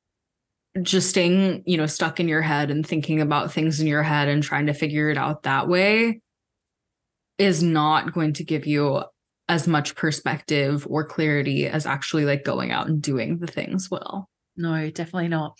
just staying, stuck in your head and thinking about things in your head and trying to figure it out that way is not going to give you as much perspective or clarity as actually like going out and doing the things will. No, definitely not.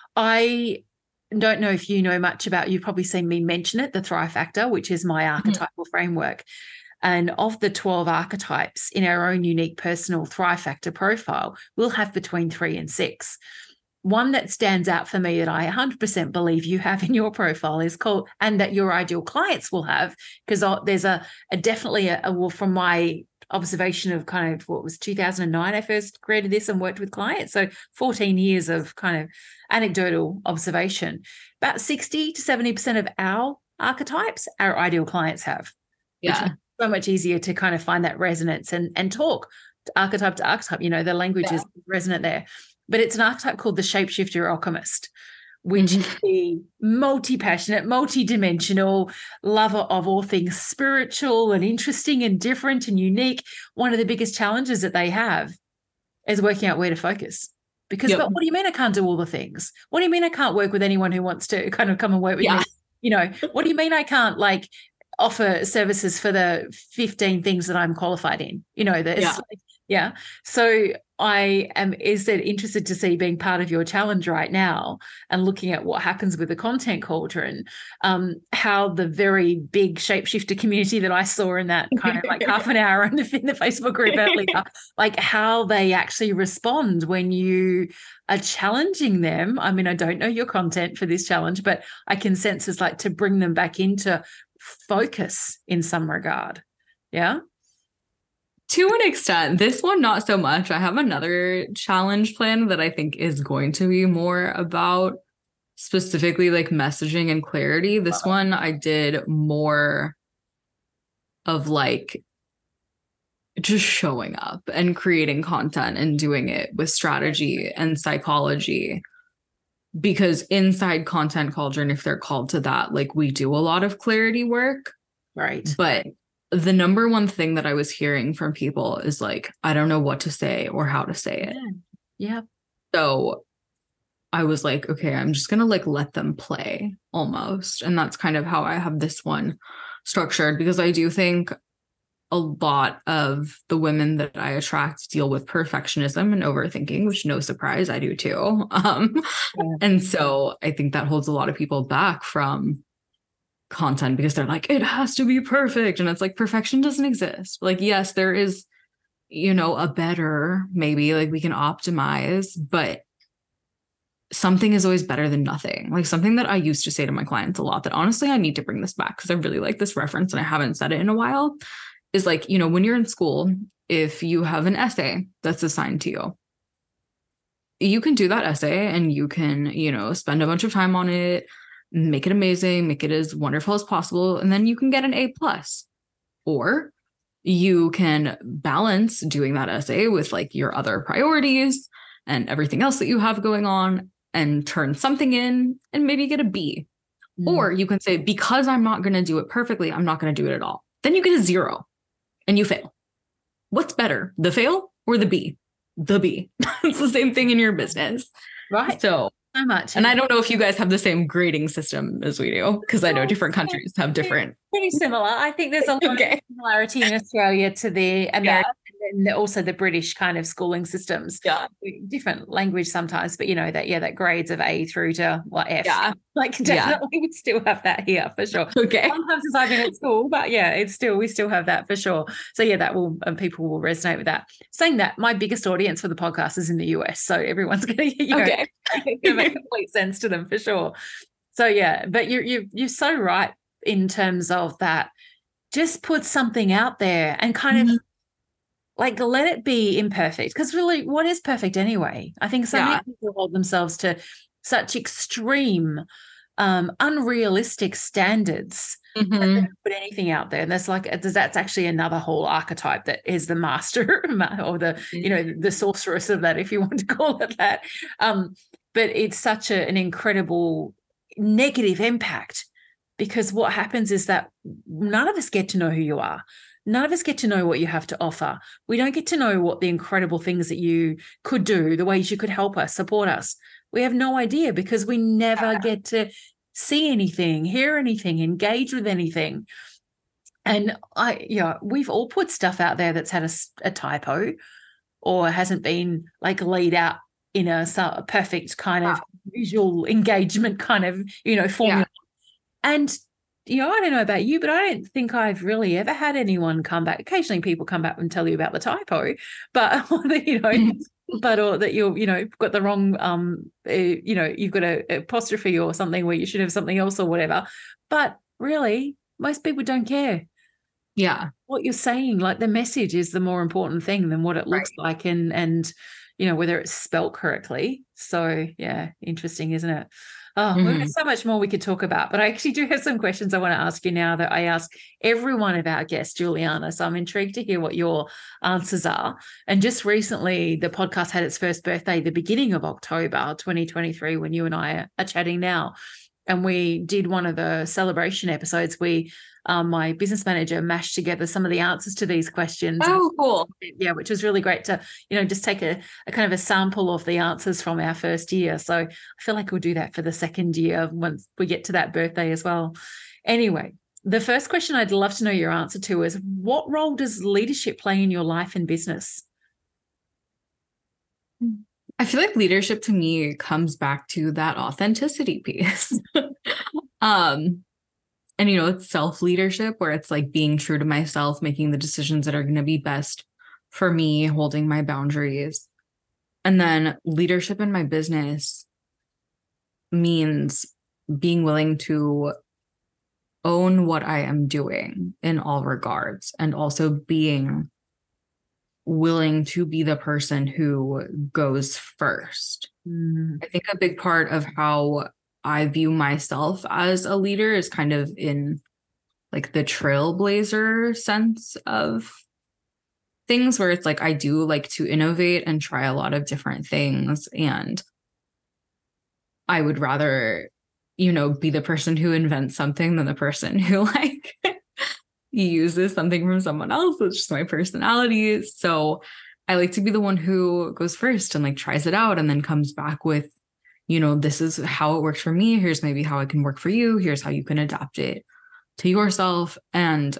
I don't know if you know much about, you've probably seen me mention it, the Thrive Factor, which is my archetypal framework. And of the 12 archetypes in our own unique personal Thrive Factor profile, we'll have between 3 and 6. One that stands out for me that I 100% believe you have in your profile is called, and that your ideal clients will have, because there's definitely from my observation of kind of what was 2009, I first created this and worked with clients. So 14 years of kind of anecdotal observation. About 60 to 70% of our archetypes, our ideal clients have. Yeah. So much easier to kind of find that resonance and talk archetype to archetype, the language is resonant there. But it's an archetype called the shapeshifter alchemist, which is the multi-passionate, multi-dimensional lover of all things spiritual and interesting and different and unique. One of the biggest challenges that they have is working out where to focus. Because but what do you mean I can't do all the things? What do you mean I can't work with anyone who wants to kind of come and work with me? What do you mean I can't like offer services for the 15 things that I'm qualified in? So I am interested to see, being part of your challenge right now and looking at what happens with the content cauldron, how the very big shapeshifter community that I saw in that kind of like half an hour in the Facebook group earlier, like how they actually respond when you are challenging them. I mean, I don't know your content for this challenge, but I can sense it's like to bring them back into focus in some regard. Yeah. To an extent, this one, not so much. I have another challenge plan that I think is going to be more about specifically like messaging and clarity. This one, I did more of like just showing up and creating content and doing it with strategy and psychology. Because inside Content Cauldron, if they're called to that, like we do a lot of clarity work. Right. But the number one thing that I was hearing from people is like, I don't know what to say or how to say it. Yeah. So I was like, okay, I'm just going to like let them play almost. And that's kind of how I have this one structured, because I do think a lot of the women that I attract deal with perfectionism and overthinking, which no surprise, I do too. And so I think that holds a lot of people back from content because they're like, it has to be perfect. And it's like, perfection doesn't exist. Like, yes, there is, a better, maybe like we can optimize, but something is always better than nothing. Like something that I used to say to my clients a lot that honestly, I need to bring this back because I really like this reference and I haven't said it in a while, is like, when you're in school, if you have an essay that's assigned to you, you can do that essay and you can, spend a bunch of time on it, make it amazing, make it as wonderful as possible, and then you can get an A+. Or you can balance doing that essay with like your other priorities and everything else that you have going on and turn something in and maybe get a B. Or you can say, because I'm not going to do it perfectly, I'm not going to do it at all. Then you get a 0 and you fail. What's better, the fail or the B? The B. It's the same thing in your business. Right. So much. And I don't know if you guys have the same grading system as we do, because I know different countries have different. Pretty similar. I think there's a lot of similarity in Australia to the American and also the British kind of schooling systems. Yeah. Different language sometimes, but that grades of A through to F. Yeah. Definitely we still have that here for sure. Okay. Sometimes since I've been at school, but we still have that for sure. So that will, people will resonate with that. Saying that, my biggest audience for the podcast is in the US. So everyone's going to, make complete sense to them for sure. So but you're so right in terms of that. Just put something out there and kind of let it be imperfect, because really, what is perfect anyway? I think so many people hold themselves to such extreme, unrealistic standards. And then put anything out there, and that's actually another whole archetype that is the master or the the sorceress of that, if you want to call it that. But it's such an incredible negative impact, because what happens is that none of us get to know who you are. None of us get to know what you have to offer. We don't get to know what the incredible things that you could do, the ways you could help us, support us. We have no idea, because we never get to see anything, hear anything, engage with anything. And we've all put stuff out there that's had a typo or hasn't been laid out in a perfect kind of visual engagement kind of, formula. And, I don't know about you, but I don't think I've really ever had anyone come back. Occasionally people come back and tell you about the typo, but, or that you've got the wrong, you've got a apostrophe or something where you should have something else or whatever. But really, most people don't care. Yeah. What you're saying, the message is the more important thing than what it looks like and whether it's spelt correctly. So, interesting, isn't it? Oh, we've got so much more we could talk about, but I actually do have some questions I want to ask you now that I ask every one of our guests, Juliana. So I'm intrigued to hear what your answers are. And just recently, the podcast had its first birthday, the beginning of October 2023, when you and I are chatting now. And we did one of the celebration episodes. My business manager mashed together some of the answers to these questions. Oh, cool. Yeah, which was really great to, just take a kind of a sample of the answers from our first year. So I feel like we'll do that for the second year once we get to that birthday as well. Anyway, the first question I'd love to know your answer to is, what role does leadership play in your life and business? I feel like leadership to me comes back to that authenticity piece. And, it's self-leadership, where it's being true to myself, making the decisions that are going to be best for me, holding my boundaries. And then leadership in my business means being willing to own what I am doing in all regards, and also being willing to be the person who goes first. I think a big part of how I view myself as a leader is kind of in the trailblazer sense of things, where it's I do like to innovate and try a lot of different things. And I would rather, be the person who invents something than the person who uses something from someone else. It's just my personality. So I like to be the one who goes first and tries it out, and then comes back with, this is how it works for me. Here's maybe how it can work for you. Here's how you can adapt it to yourself. And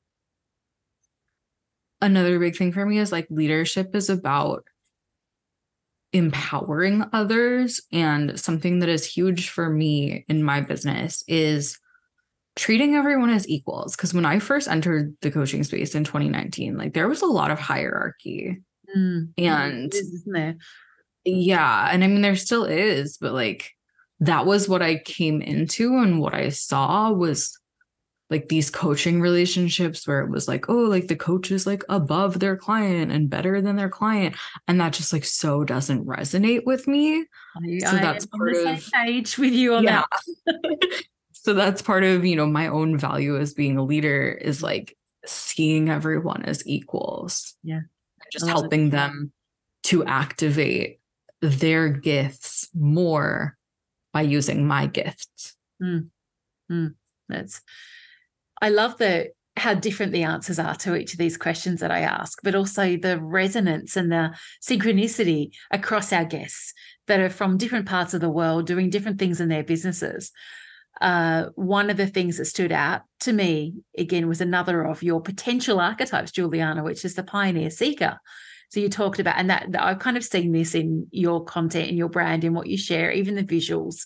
another big thing for me is leadership is about empowering others. And something that is huge for me in my business is treating everyone as equals. Because when I first entered the coaching space in 2019, there was a lot of hierarchy. And isn't there? Yeah. And I mean, there still is, but that was what I came into, and what I saw was these coaching relationships where it was the coach is above their client and better than their client. And that just so doesn't resonate with me. So that's part of the same page with you on that. So that's part of, my own value as being a leader is seeing everyone as equals. Yeah. Just helping them to activate their gifts more by using my gifts. I love how different the answers are to each of these questions that I ask, but also the resonance and the synchronicity across our guests that are from different parts of the world doing different things in their businesses. One of the things that stood out to me, again, was another of your potential archetypes, Juliana, which is the pioneer seeker. So you talked about, and that I've kind of seen this in your content, in your brand, in what you share, even the visuals.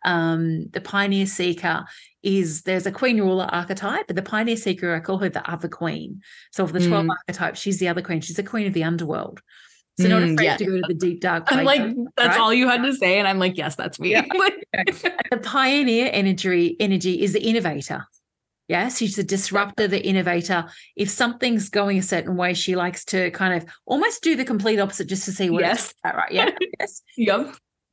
The pioneer seeker there's a queen ruler archetype, but the pioneer seeker, I call her the other queen. So of the 12 archetypes, she's the other queen. She's the queen of the underworld. So not afraid to go to the deep, dark places. I'm like, that's right? All you had to say. And I'm like, yes, that's me. Yeah. The pioneer energy is the innovator. Yes, she's the disruptor, the innovator. If something's going a certain way, she likes to kind of almost do the complete opposite just to see what it's about, right? Yeah. Yes. Yep.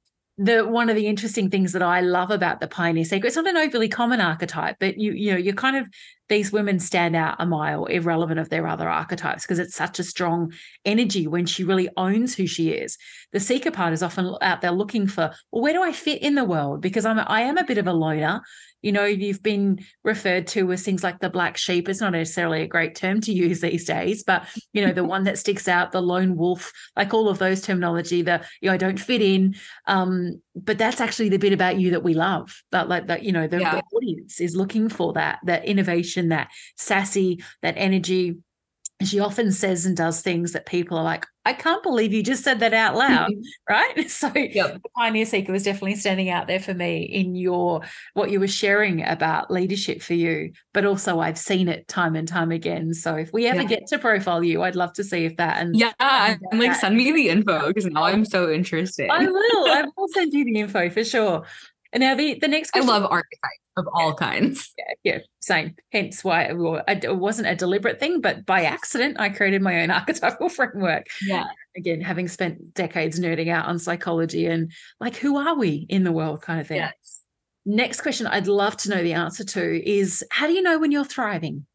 One of the interesting things that I love about the pioneer seeker, it's not an overly common archetype, but you're kind of, these women stand out a mile irrelevant of their other archetypes because it's such a strong energy when she really owns who she is. The seeker part is often out there looking for, well, where do I fit in the world? Because I am a bit of a loner. You've been referred to as things like the black sheep. It's not necessarily a great term to use these days, but, the one that sticks out, the lone wolf, like all of those terminology, I don't fit in. But that's actually the bit about you that we love. That the audience is looking for that innovation, that sassy, that energy. And she often says and does things that people are like, I can't believe you just said that out loud, right? So the pioneer seeker was definitely standing out there for me in what you were sharing about leadership for you, but also I've seen it time and time again. So if we ever get to profile you, I'd love to see if that. And I'm like, send me the info because now I'm so interested. I will send you the info for sure. And now the next question. I love archetypes of all kinds. Yeah, same. Hence why it wasn't a deliberate thing, but by accident, I created my own archetypal framework. Yeah. Again, having spent decades nerding out on psychology and like, who are we in the world kind of thing. Yes. Next question I'd love to know the answer to is, how do you know when you're thriving?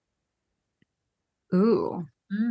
Ooh.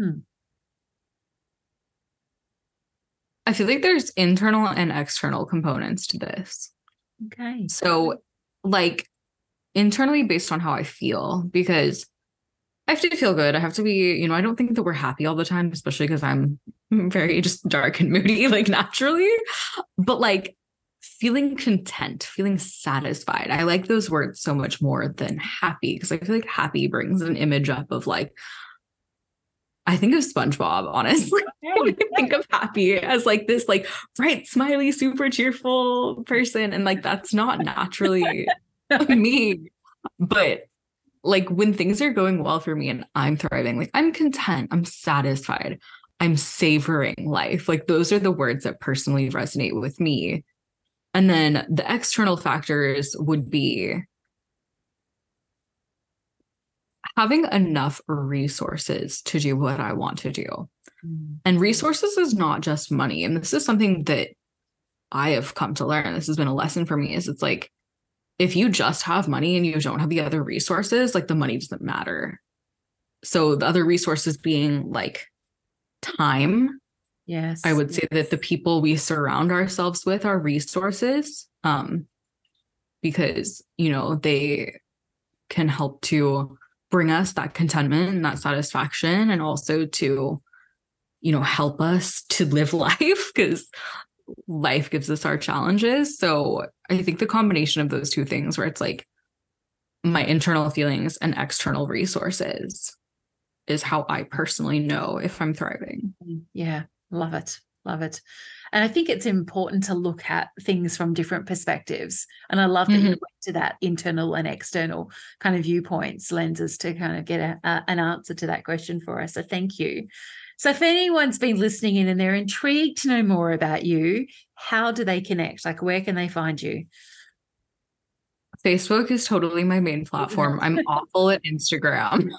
I feel like there's internal and external components to this. Okay. So like internally based on how I feel, because I have to feel good. I have to be, I don't think that we're happy all the time, especially because I'm very just dark and moody, like naturally, but like feeling content, feeling satisfied. I like those words so much more than happy because I feel like happy brings an image up of like, I think of SpongeBob, honestly. I think of happy as like this like bright, smiley, super cheerful person. And like, that's not naturally me. But like when things are going well for me and I'm thriving, like I'm content, I'm satisfied, I'm savoring life. Like those are the words that personally resonate with me. And then the external factors would be having enough resources to do what I want to do. And resources is not just money. And this is something that I have come to learn. This has been a lesson for me, is it's like, if you just have money and you don't have the other resources, like the money doesn't matter. So the other resources being like time. Yes. I would say that the people we surround ourselves with are resources, because, they can help to bring us that contentment and that satisfaction, and also to, help us to live life because life gives us our challenges. So I think the combination of those two things, where it's like my internal feelings and external resources, is how I personally know if I'm thriving. Yeah. Love it. Love it. And I think it's important to look at things from different perspectives. And I love that you went to that internal and external kind of viewpoints, lenses, to kind of get an answer to that question for us. So thank you. So if anyone's been listening in and they're intrigued to know more about you, how do they connect? Like, where can they find you? Facebook is totally my main platform. I'm awful at Instagram.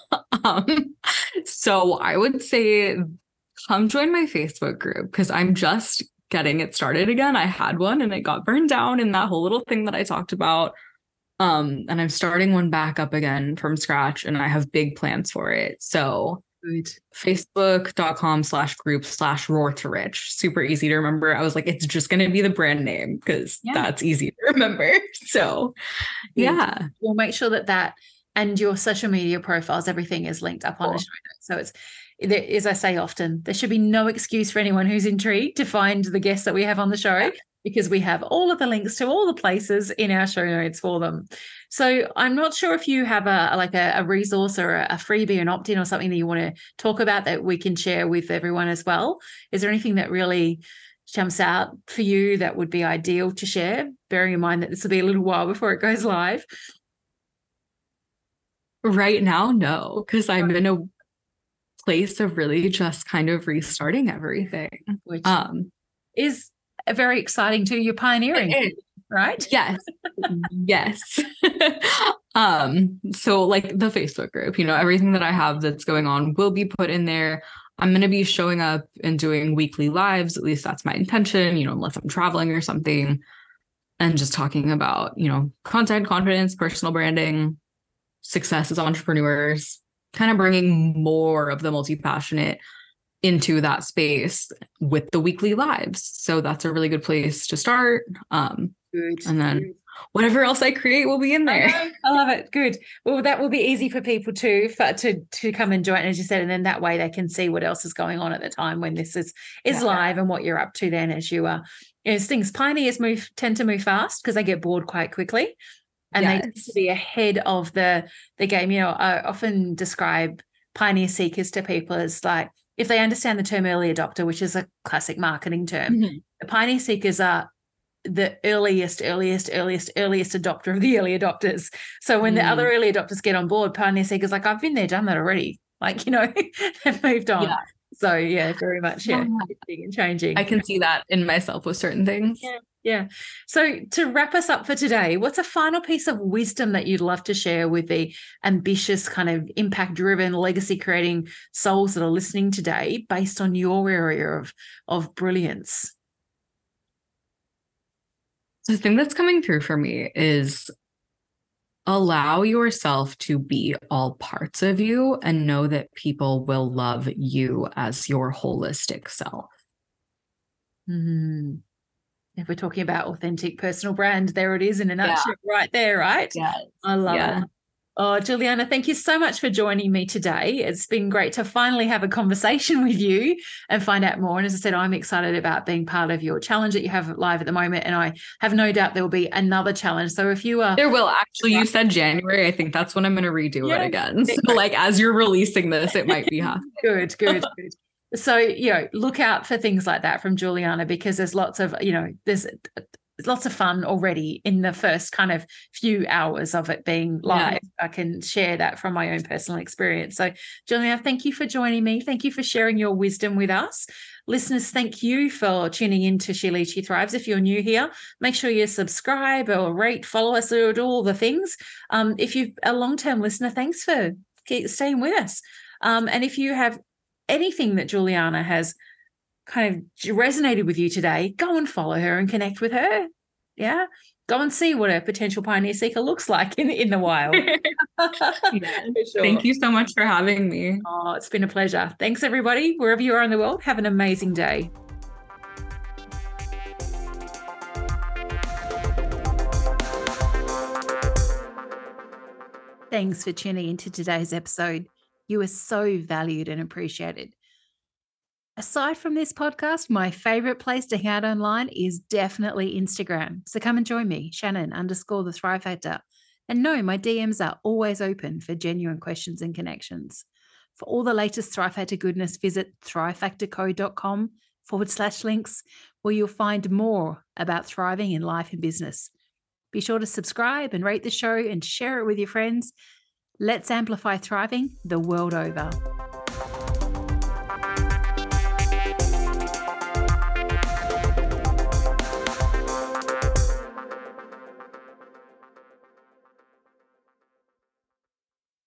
So I would say come join my Facebook group because I'm just getting it started again. I had one and it got burned down in that whole little thing that I talked about. And I'm starting one back up again from scratch, and I have big plans for it. So Good. Facebook.com/group/roar to rich. Super easy to remember. I was like, it's just going to be the brand name because that's easy to remember. So yeah. We'll make sure that and your social media profiles, everything is linked up on the show notes. So it's, as I say often, there should be no excuse for anyone who's intrigued to find the guests that we have on the show, because we have all of the links to all the places in our show notes for them. So I'm not sure if you have a resource or a freebie, an opt-in or something that you want to talk about that we can share with everyone as well. Is there anything that really jumps out for you that would be ideal to share, bearing in mind that this will be a little while before it goes live? Right now, no, because I'm in a place of really just kind of restarting everything, which is very exciting too. You're pioneering, right? Yes. Yes. So like the Facebook group, everything that I have that's going on will be put in there. I'm going to be showing up and doing weekly lives. At least that's my intention, unless I'm traveling or something, and just talking about, content, confidence, personal branding, success as entrepreneurs, kind of bringing more of the multi-passionate into that space with the weekly lives. So that's a really good place to start. Good. And then whatever else I create will be in there. I love it. Good. Well, that will be easy for people to come and join, as you said, and then that way they can see what else is going on at the time when this is live and what you're up to then as you are. As things, pioneers tend to move fast because they get bored quite quickly. And they tend to be ahead of the game. I often describe pioneer seekers to people as like, if they understand the term early adopter, which is a classic marketing term, the pioneer seekers are the earliest adopter of the early adopters. So when the other early adopters get on board, pioneer seekers like, I've been there, done that already. Like, they've moved on. Yeah. So yeah, very much. Yeah. And changing. I can see that in myself with certain things. Yeah. So to wrap us up for today, what's a final piece of wisdom that you'd love to share with the ambitious, kind of impact-driven, legacy-creating souls that are listening today based on your area of brilliance? The thing that's coming through for me is allow yourself to be all parts of you and know that people will love you as your holistic self. Mm-hmm. If we're talking about authentic personal brand, there it is in a nutshell right there, right? Yes. I love it. Oh, Juliana, thank you so much for joining me today. It's been great to finally have a conversation with you and find out more. And as I said, I'm excited about being part of your challenge that you have live at the moment. And I have no doubt there will be another challenge. So if you are... There will. Actually, you said January. I think that's when I'm going to redo it again. So like as you're releasing this, it might be happening. Good. So, look out for things like that from Juliana, because there's lots of, there's lots of fun already in the first kind of few hours of it being live. I can share that from my own personal experience. So, Juliana, thank you for joining me. Thank you for sharing your wisdom with us. Listeners, thank you for tuning in to She Leads, She Thrives. If you're new here, make sure you subscribe or rate, follow us, do all the things. If you're a long-term listener, thanks for staying with us. And if you have anything that Juliana has kind of resonated with you today, go and follow her and connect with her. Yeah. Go and see what a potential pioneer seeker looks like in the wild. Sure. Thank you so much for having me. Oh, it's been a pleasure. Thanks, everybody. Wherever you are in the world, have an amazing day. Thanks for tuning into today's episode. You are so valued and appreciated. Aside from this podcast, my favorite place to hang out online is definitely Instagram. So come and join me, Shannon_the Thrive Factor. And no, my DMs are always open for genuine questions and connections. For all the latest Thrive Factor goodness, visit thrivefactorco.com/links, where you'll find more about thriving in life and business. Be sure to subscribe and rate the show and share it with your friends. Let's amplify thriving the world over.